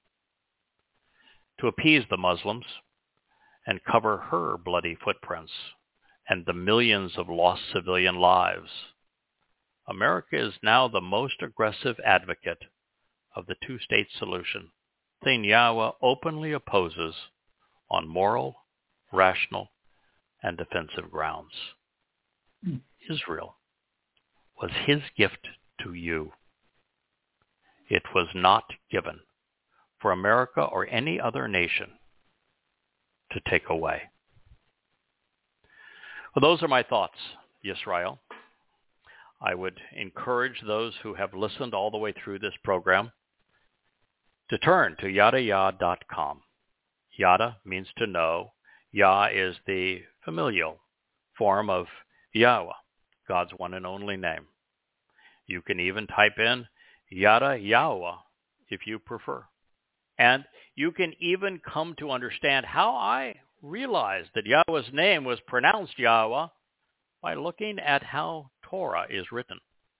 To appease the Muslims and cover her bloody footprints and the millions of lost civilian lives, America is now the most aggressive advocate of the two-state solution. Netanyahu openly opposes on moral, rational, and defensive grounds. Mm. Israel was his gift to you. It was not given for America or any other nation to take away. Well, those are my thoughts, Yisrael. I would encourage those who have listened all the way through this program to turn to yada yah dot com. Yada means to know. Yah is the familial form of Yahweh, God's one and only name. You can even type in Yada Yahweh if you prefer. And you can even come to understand how I realized that Yahweh's name was pronounced Yahweh by looking at how Torah is written.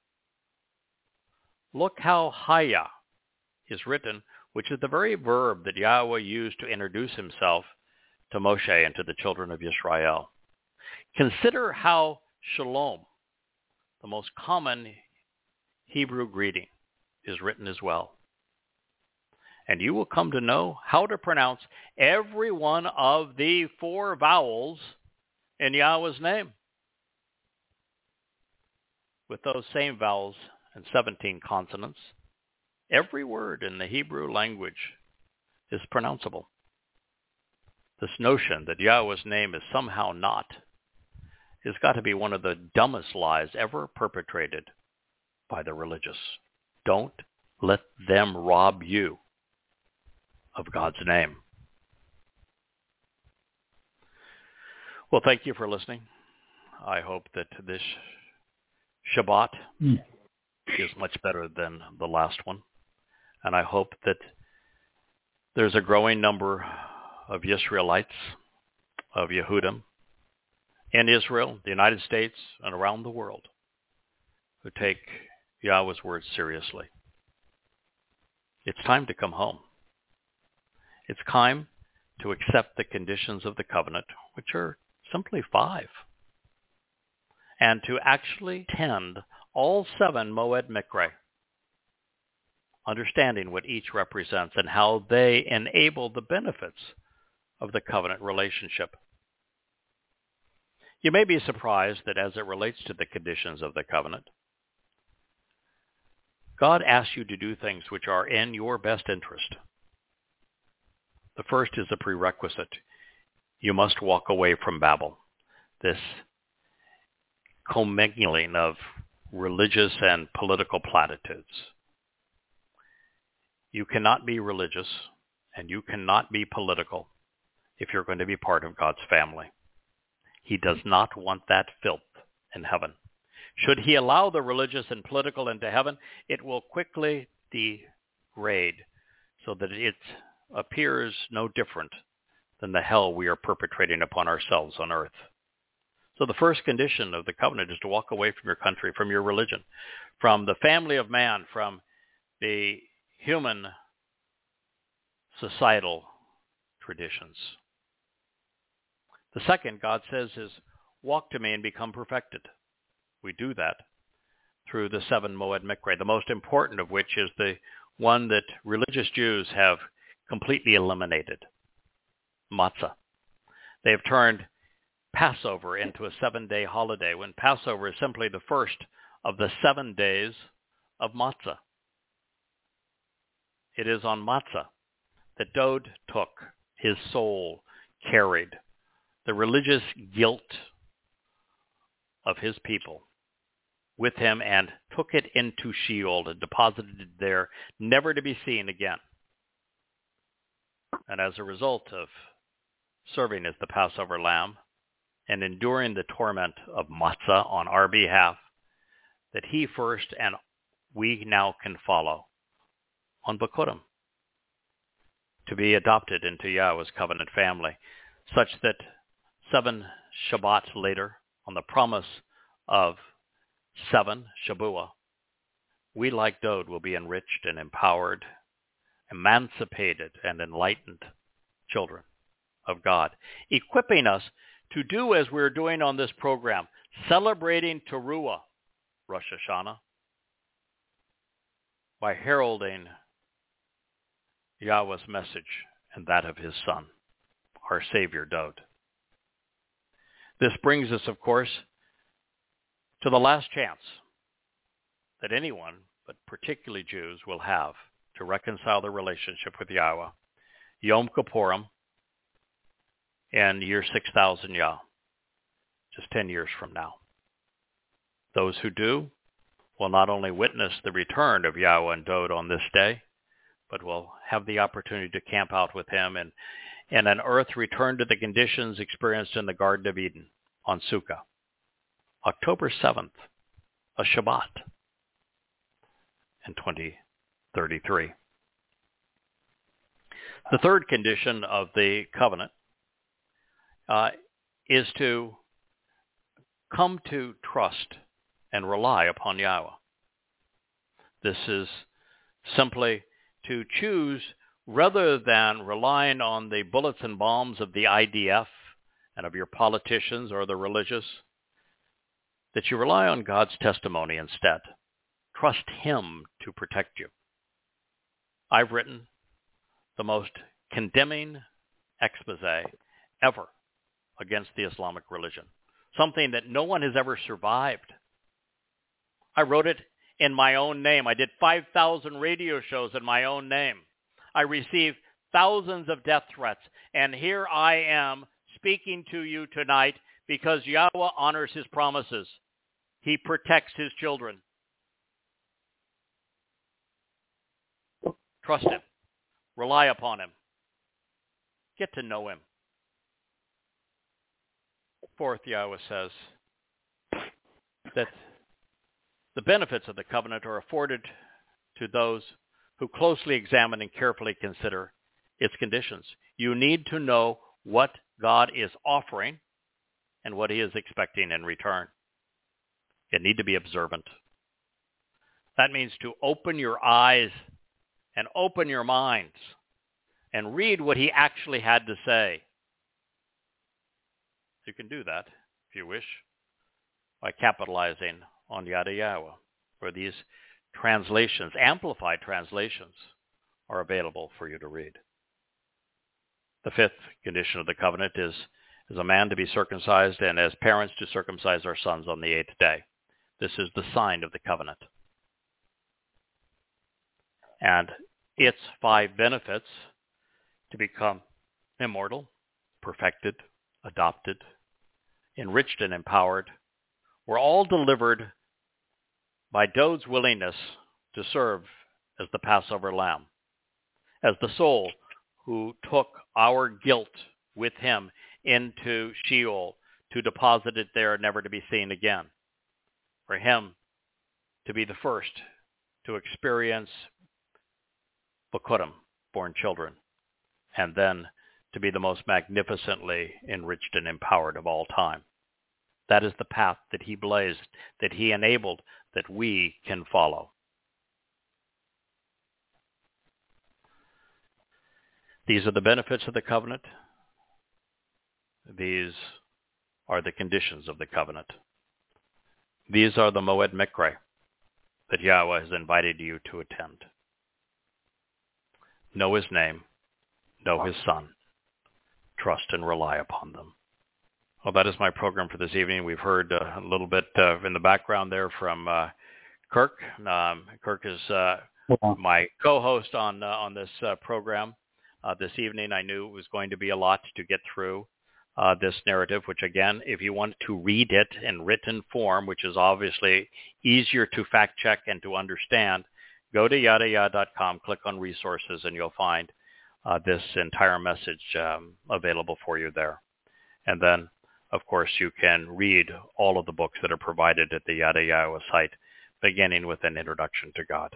Look how Haya is written, which is the very verb that Yahweh used to introduce himself to Moshe and to the children of Israel. Consider how shalom, the most common Hebrew greeting, is written as well. And you will come to know how to pronounce every one of the four vowels in Yahweh's name. With those same vowels and seventeen consonants, every word in the Hebrew language is pronounceable. This notion that Yahweh's name is somehow not has got to be one of the dumbest lies ever perpetrated by the religious. Don't let them rob you of God's name. Well, thank you for listening. I hope that this Shabbat mm. is much better than the last one. And I hope that there's a growing number of Israelites, of Yehudim, in Israel, the United States, and around the world who take Yahweh's word seriously. It's time to come home. It's time to accept the conditions of the covenant, which are simply five, and to actually tend all seven Moed Mikre, understanding what each represents and how they enable the benefits of the covenant relationship. You may be surprised that as it relates to the conditions of the covenant, God asks you to do things which are in your best interest. The first is a prerequisite. You must walk away from Babel, this commingling of religious and political platitudes. You cannot be religious and you cannot be political if you're going to be part of God's family. He does not want that filth in heaven. Should he allow the religious and political into heaven, it will quickly degrade so that it appears no different than the hell we are perpetrating upon ourselves on earth. So the first condition of the covenant is to walk away from your country, from your religion, from the family of man, from the human societal traditions. The second, God says, is walk to me and become perfected. We do that through the seven Moed Mikre, the most important of which is the one that religious Jews have completely eliminated, matzah. They have turned Passover into a seven-day holiday, when Passover is simply the first of the seven days of matzah. It is on matzah that Dod took, his soul carried, the religious guilt of his people with him and took it into Sheol and deposited it there, never to be seen again. And as a result of serving as the Passover lamb and enduring the torment of matzah on our behalf, that he first and we now can follow on Bikurim, to be adopted into Yahweh's covenant family, such that seven Shabbats later, on the promise of seven, Shabuah, we like Dod will be enriched and empowered, emancipated and enlightened children of God, equipping us to do as we're doing on this program, celebrating Teruah, Rosh Hashanah, by heralding Yahweh's message and that of his Son, our Savior Dod. This brings us, of course, to the last chance that anyone, but particularly Jews, will have to reconcile their relationship with Yahweh, Yom Kippurim, in year six thousand Yah, just ten years from now. Those who do will not only witness the return of Yahweh and Dod on this day, but will have the opportunity to camp out with him and and an earth return to the conditions experienced in the Garden of Eden on Sukkah, October seventh, a Shabbat in twenty thirty-three. The third condition of the covenant uh, is to come to trust and rely upon Yahweh. This is simply to choose rather than relying on the bullets and bombs of the I D F and of your politicians or the religious, that you rely on God's testimony instead. Trust him to protect you. I've written the most condemning expose ever against the Islamic religion, something that no one has ever survived. I wrote it in my own name. I did five thousand radio shows in my own name. I received thousands of death threats, and here I am speaking to you tonight because Yahweh honors his promises. He protects his children. Trust him. Rely upon him. Get to know him. Fourth, Yahweh says that the benefits of the covenant are afforded to those who closely examine and carefully consider its conditions. You need to know what God is offering and what he is expecting in return. You need to be observant. That means to open your eyes and open your minds and read what he actually had to say. You can do that, if you wish, by capitalizing on Yada Yahweh, where these translations, amplified translations, are available for you to read. The fifth condition of the covenant is, is a man to be circumcised, and as parents to circumcise our sons on the eighth day. This is the sign of the covenant. And its five benefits: to become immortal, perfected, adopted, enriched, and empowered, were all delivered by Dod's willingness to serve as the Passover lamb, as the soul who took our guilt with him into Sheol to deposit it there, never to be seen again. For him to be the first to experience Bikurim, born children, and then to be the most magnificently enriched and empowered of all time. That is the path that he blazed, that he enabled, that we can follow. These are the benefits of the covenant. These are the conditions of the covenant. These are the Moed Mikre that Yahweh has invited you to attend. Know his name, know his son, trust and rely upon them. Well, that is my program for this evening. We've heard uh, a little bit uh, in the background there from uh, Kirk. Um, Kirk is uh, my co-host on uh, on this uh, program uh, this evening. I knew it was going to be a lot to get through uh, this narrative, which again, if you want to read it in written form, which is obviously easier to fact check and to understand, go to yada yah dot com, click on resources, and you'll find uh, this entire message um, available for you there. And then, of course, you can read all of the books that are provided at the Yada Yahweh site, beginning with an introduction to God.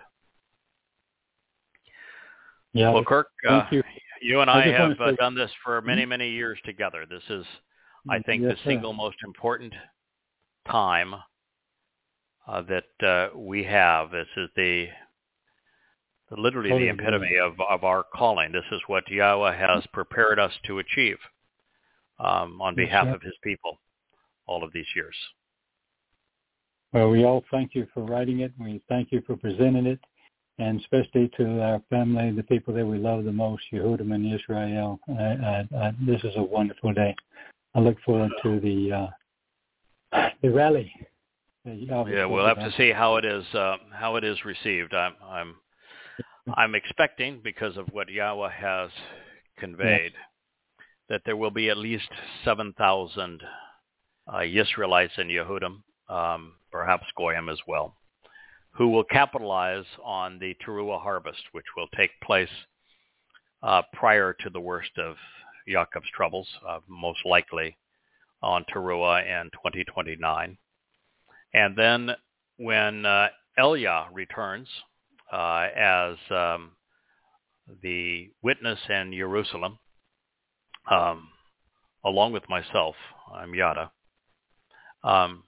Yeah, well, Kirk, uh, you. you and I, I have uh, done this for many, many years together. This is, I think, yes, the single sir. most important time uh, that uh, we have. This is the literally oh, the epitome yeah. of, of our calling. This is what Yahweh has prepared us to achieve. Um, on behalf yes, of his people all of these years. Well, we all thank you for writing it. We thank you for presenting it, and especially to our family, the people that we love the most, Yehudim and Israel. I, I, I, this is a wonderful day. I look forward to the uh, the rally. Yeah, we'll have to see how it is uh, how it is received. I'm I'm I'm expecting, because of what Yahweh has conveyed, yes. that there will be at least seven thousand uh, Israelites and Yehudim, um, perhaps Goyim as well, who will capitalize on the Teruah harvest, which will take place uh, prior to the worst of Yaakov's troubles, uh, most likely on Teruah in twenty twenty-nine. And then when uh, Elia returns uh, as um, the witness in Jerusalem, Um, along with myself, I'm Yada. Um,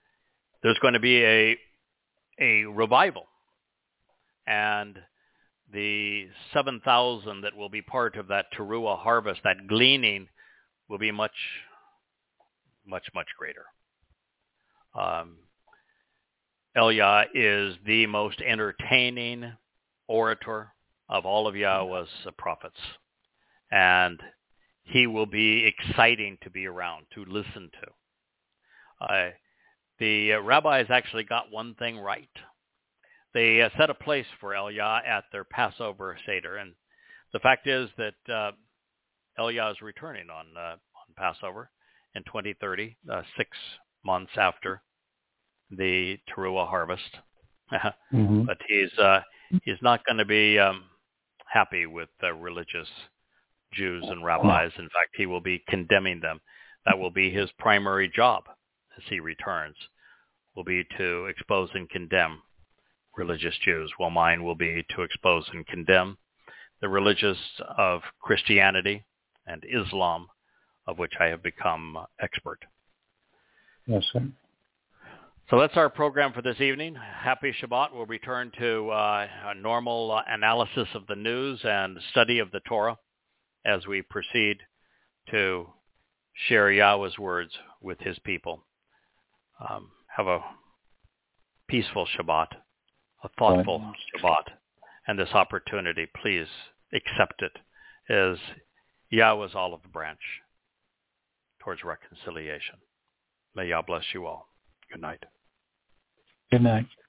there's going to be a a revival, and the seven thousand that will be part of that teruah harvest, that gleaning, will be much, much, much greater. Um, Elia is the most entertaining orator of all of Yahweh's uh, prophets, and he will be exciting to be around, to listen to. Uh, the uh, rabbis actually got one thing right. They uh, set a place for Elia at their Passover Seder, and the fact is that uh, Elia is returning on, uh, on Passover in twenty thirty, uh, six months after the teruah harvest. mm-hmm. But he's uh, he's not going to be um, happy with uh, religious Jews and rabbis. In fact, he will be condemning them. That will be his primary job as he returns, will be to expose and condemn religious Jews, while mine will be to expose and condemn the religious of Christianity and Islam, of which I have become expert. Yes, sir. So that's our program for this evening. Happy Shabbat. We'll return to uh, a normal uh, analysis of the news and study of the Torah as we proceed to share Yahweh's words with his people. Um, have a peaceful Shabbat, a thoughtful right. Shabbat, and this opportunity, please accept it as Yahweh's olive branch towards reconciliation. May Yah bless you all. Good night. Good night.